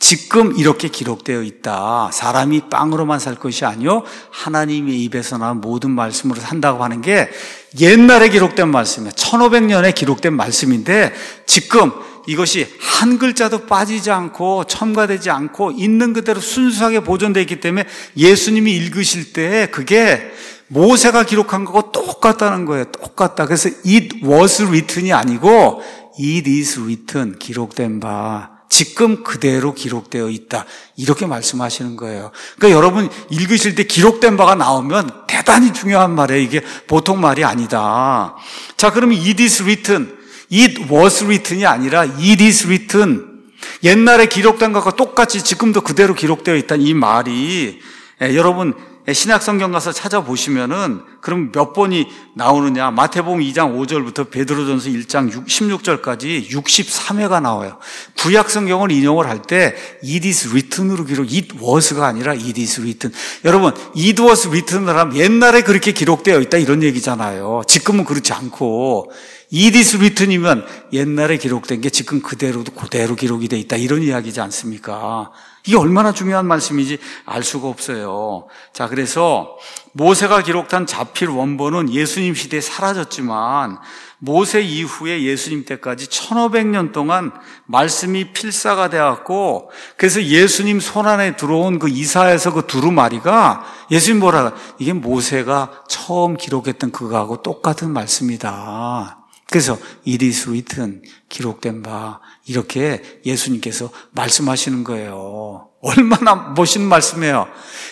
지금 이렇게 기록되어 있다. 사람이 빵으로만 살 것이 아니요 하나님의 입에서 나온 모든 말씀으로 산다고 하는 게 옛날에 기록된 말씀이에요. 1500년에 기록된 말씀인데 지금 이것이 한 글자도 빠지지 않고 첨가되지 않고 있는 그대로 순수하게 보존되어 있기 때문에 예수님이 읽으실 때 그게 모세가 기록한 거하고 똑같다는 거예요. 똑같다. 그래서 it was written이 아니고 it is written, 기록된 바 지금 그대로 기록되어 있다. 이렇게 말씀하시는 거예요. 그러니까 여러분 읽으실 때 기록된 바가 나오면 대단히 중요한 말이에요. 이게 보통 말이 아니다. 자, 그러면 it is written, it was written이 아니라 it is written. 옛날에 기록된 것과 똑같이 지금도 그대로 기록되어 있다는 이 말이 여러분 신약 성경 가서 찾아보시면은 그럼 몇 번이 나오느냐? 마태복음 2장 5절부터 베드로전서 1장 16절까지 63회가 나와요. 구약 성경을 인용을 할 때 it is written으로 기록, it was가 아니라 it is written. 여러분, it was written을 하면 옛날에 그렇게 기록되어 있다 이런 얘기잖아요. 지금은 그렇지 않고 it is written이면 옛날에 기록된 게 지금 그대로 기록이 돼 있다 이런 이야기지 않습니까? 이게 얼마나 중요한 말씀인지 알 수가 없어요. 자, 그래서 모세가 기록한 자필 원본은 예수님 시대에 사라졌지만 모세 이후에 예수님 때까지 1500년 동안 말씀이 필사가 되었고 그래서 예수님 손안에 들어온 그 이사야서 그 두루마리가 예수님 뭐라 이게 모세가 처음 기록했던 그거하고 똑같은 말씀이다. 그래서 it is written, 기록된 바 이렇게 예수님께서 말씀하시는 거예요. 얼마나 멋있는 말씀이에요.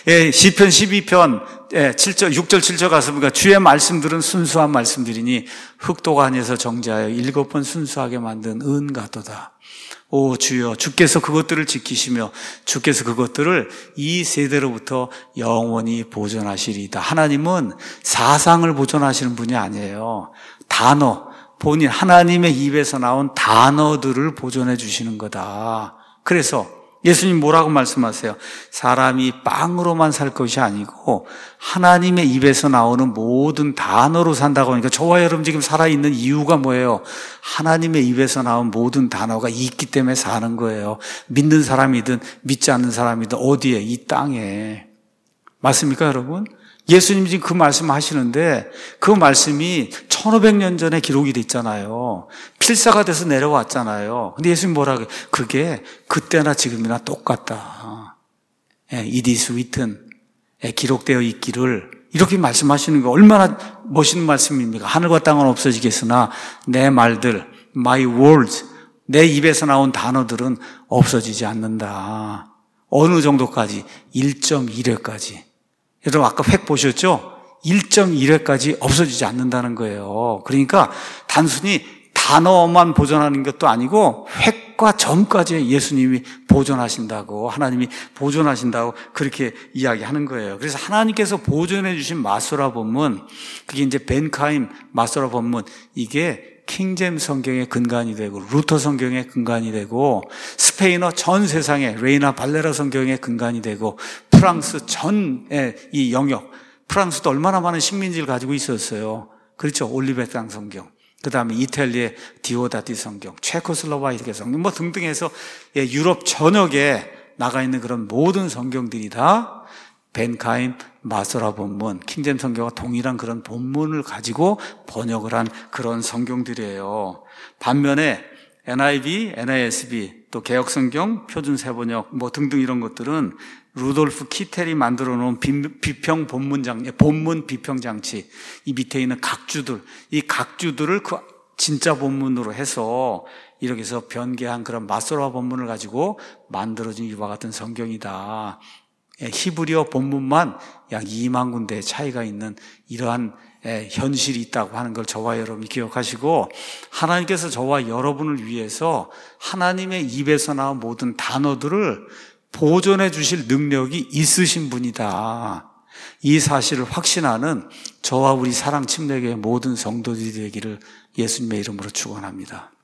시편 12편 7절, 6절, 7절 가서 보니까 주의 말씀들은 순수한 말씀들이니 흙도가 아니어서 정죄하여 7번 순수하게 만든 은 같도다. 오 주여, 주께서 그것들을 지키시며 주께서 그것들을 이 세대로부터 영원히 보존하시리이다. 하나님은 사상을 보존하시는 분이 아니에요. 단어, 본인 하나님의 입에서 나온 단어들을 보존해 주시는 거다. 그래서 예수님 뭐라고 말씀하세요? 사람이 빵으로만 살 것이 아니고 하나님의 입에서 나오는 모든 단어로 산다고 하니까 저와 여러분 지금 살아있는 이유가 뭐예요? 하나님의 입에서 나온 모든 단어가 있기 때문에 사는 거예요. 믿는 사람이든 믿지 않는 사람이든 어디에? 이 땅에. 맞습니까 여러분? 예수님이 지금 그 말씀 하시는데 그 말씀이 1500년 전에 기록이 됐잖아요. 필사가 돼서 내려왔잖아요. 근데 예수님 뭐라고 해요? 그게 그때나 지금이나 똑같다. It is written. 기록되어 있기를 이렇게 말씀하시는 거 얼마나 멋있는 말씀입니까? 하늘과 땅은 없어지겠으나 내 말들, my words, 내 입에서 나온 단어들은 없어지지 않는다. 어느 정도까지? 1.1회까지. 여러분 아까 획 보셨죠? 1.1회까지 없어지지 않는다는 거예요. 그러니까 단순히 단어만 보존하는 것도 아니고 획과 점까지 예수님이 보존하신다고, 하나님이 보존하신다고 그렇게 이야기하는 거예요. 그래서 하나님께서 보존해 주신 마소라 본문, 그게 이제 벤카임 마소라 본문, 이게 킹잼 성경의 근간이 되고 루터 성경의 근간이 되고 스페인어 전 세상에 레이나 발레라 성경의 근간이 되고 프랑스 전의 이 영역, 프랑스도 얼마나 많은 식민지를 가지고 있었어요. 그렇죠. 올리베 땅 성경. 그 다음에 이탈리아의 디오다티 성경, 체코슬로바키아 성경 뭐 등등 해서 유럽 전역에 나가 있는 그런 모든 성경들이 다 벤카임 마소라 본문, 킹제임 성경과 동일한 그런 본문을 가지고 번역을 한 그런 성경들이에요. 반면에 NIV, NASB, 또 개역성경, 표준세번역 뭐 등등 이런 것들은 루돌프 키텔이 만들어 놓은 비평 본문 비평 장치, 이 밑에 있는 각주들, 이 각주들을 그 진짜 본문으로 해서 이렇게 해서 변개한 그런 마소라 본문을 가지고 만들어진 이와 같은 성경이다. 히브리어 본문만 약 2만 군데의 차이가 있는 이러한 현실이 있다고 하는 걸 저와 여러분이 기억하시고, 하나님께서 저와 여러분을 위해서 하나님의 입에서 나온 모든 단어들을 보존해 주실 능력이 있으신 분이다. 이 사실을 확신하는 저와 우리 사랑 침례교회 모든 성도들이 되기를 예수님의 이름으로 축원합니다.